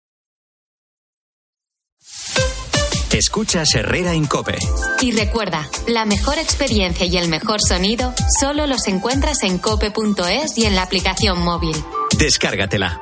Escuchas Herrera Incope. Y recuerda, la mejor experiencia y el mejor sonido solo los encuentras en cope punto es y en la aplicación móvil. Descárgatela.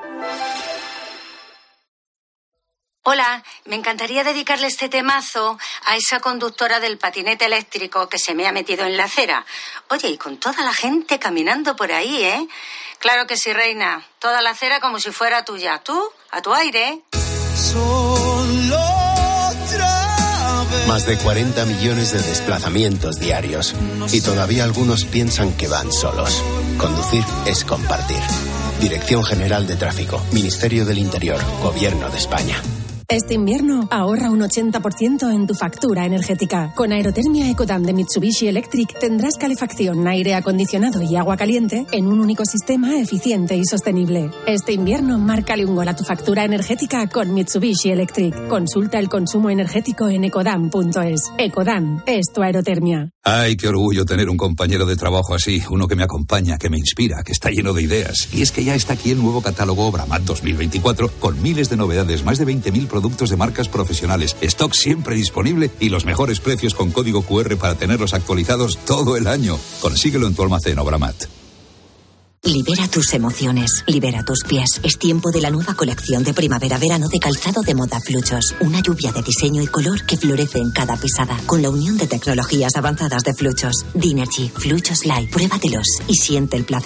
Hola, me encantaría dedicarle este temazo a esa conductora del patinete eléctrico que se me ha metido en la acera. Oye, y con toda la gente caminando por ahí, ¿eh? Claro que sí, reina. Toda la acera como si fuera tuya. Tú, a tu aire. Solo otra vez. Más de cuarenta millones de desplazamientos diarios. Y todavía algunos piensan que van solos. Conducir es compartir. Dirección General de Tráfico. Ministerio del Interior. Gobierno de España. Este invierno ahorra un ochenta por ciento en tu factura energética. Con Aerotermia Ecodan de Mitsubishi Electric tendrás calefacción, aire acondicionado y agua caliente en un único sistema eficiente y sostenible. Este invierno márcale un gol a tu factura energética con Mitsubishi Electric. Consulta el consumo energético en ecodan punto es. Ecodan es tu aerotermia. Ay, qué orgullo tener un compañero de trabajo así, uno que me acompaña, que me inspira, que está lleno de ideas. Y es que ya está aquí el nuevo catálogo Obramat dos mil veinticuatro con miles de novedades, más de veinte mil productos de marcas profesionales, stock siempre disponible y los mejores precios con código cu erre para tenerlos actualizados todo el año. Consíguelo en tu almacén Obramat. Libera tus emociones, libera tus pies. Es tiempo de la nueva colección de primavera-verano de calzado de moda Fluchos. Una lluvia de diseño y color que florece en cada pisada. Con la unión de tecnologías avanzadas de Fluchos. Dinergy, Fluchos Light. Pruébatelos y siente el placer.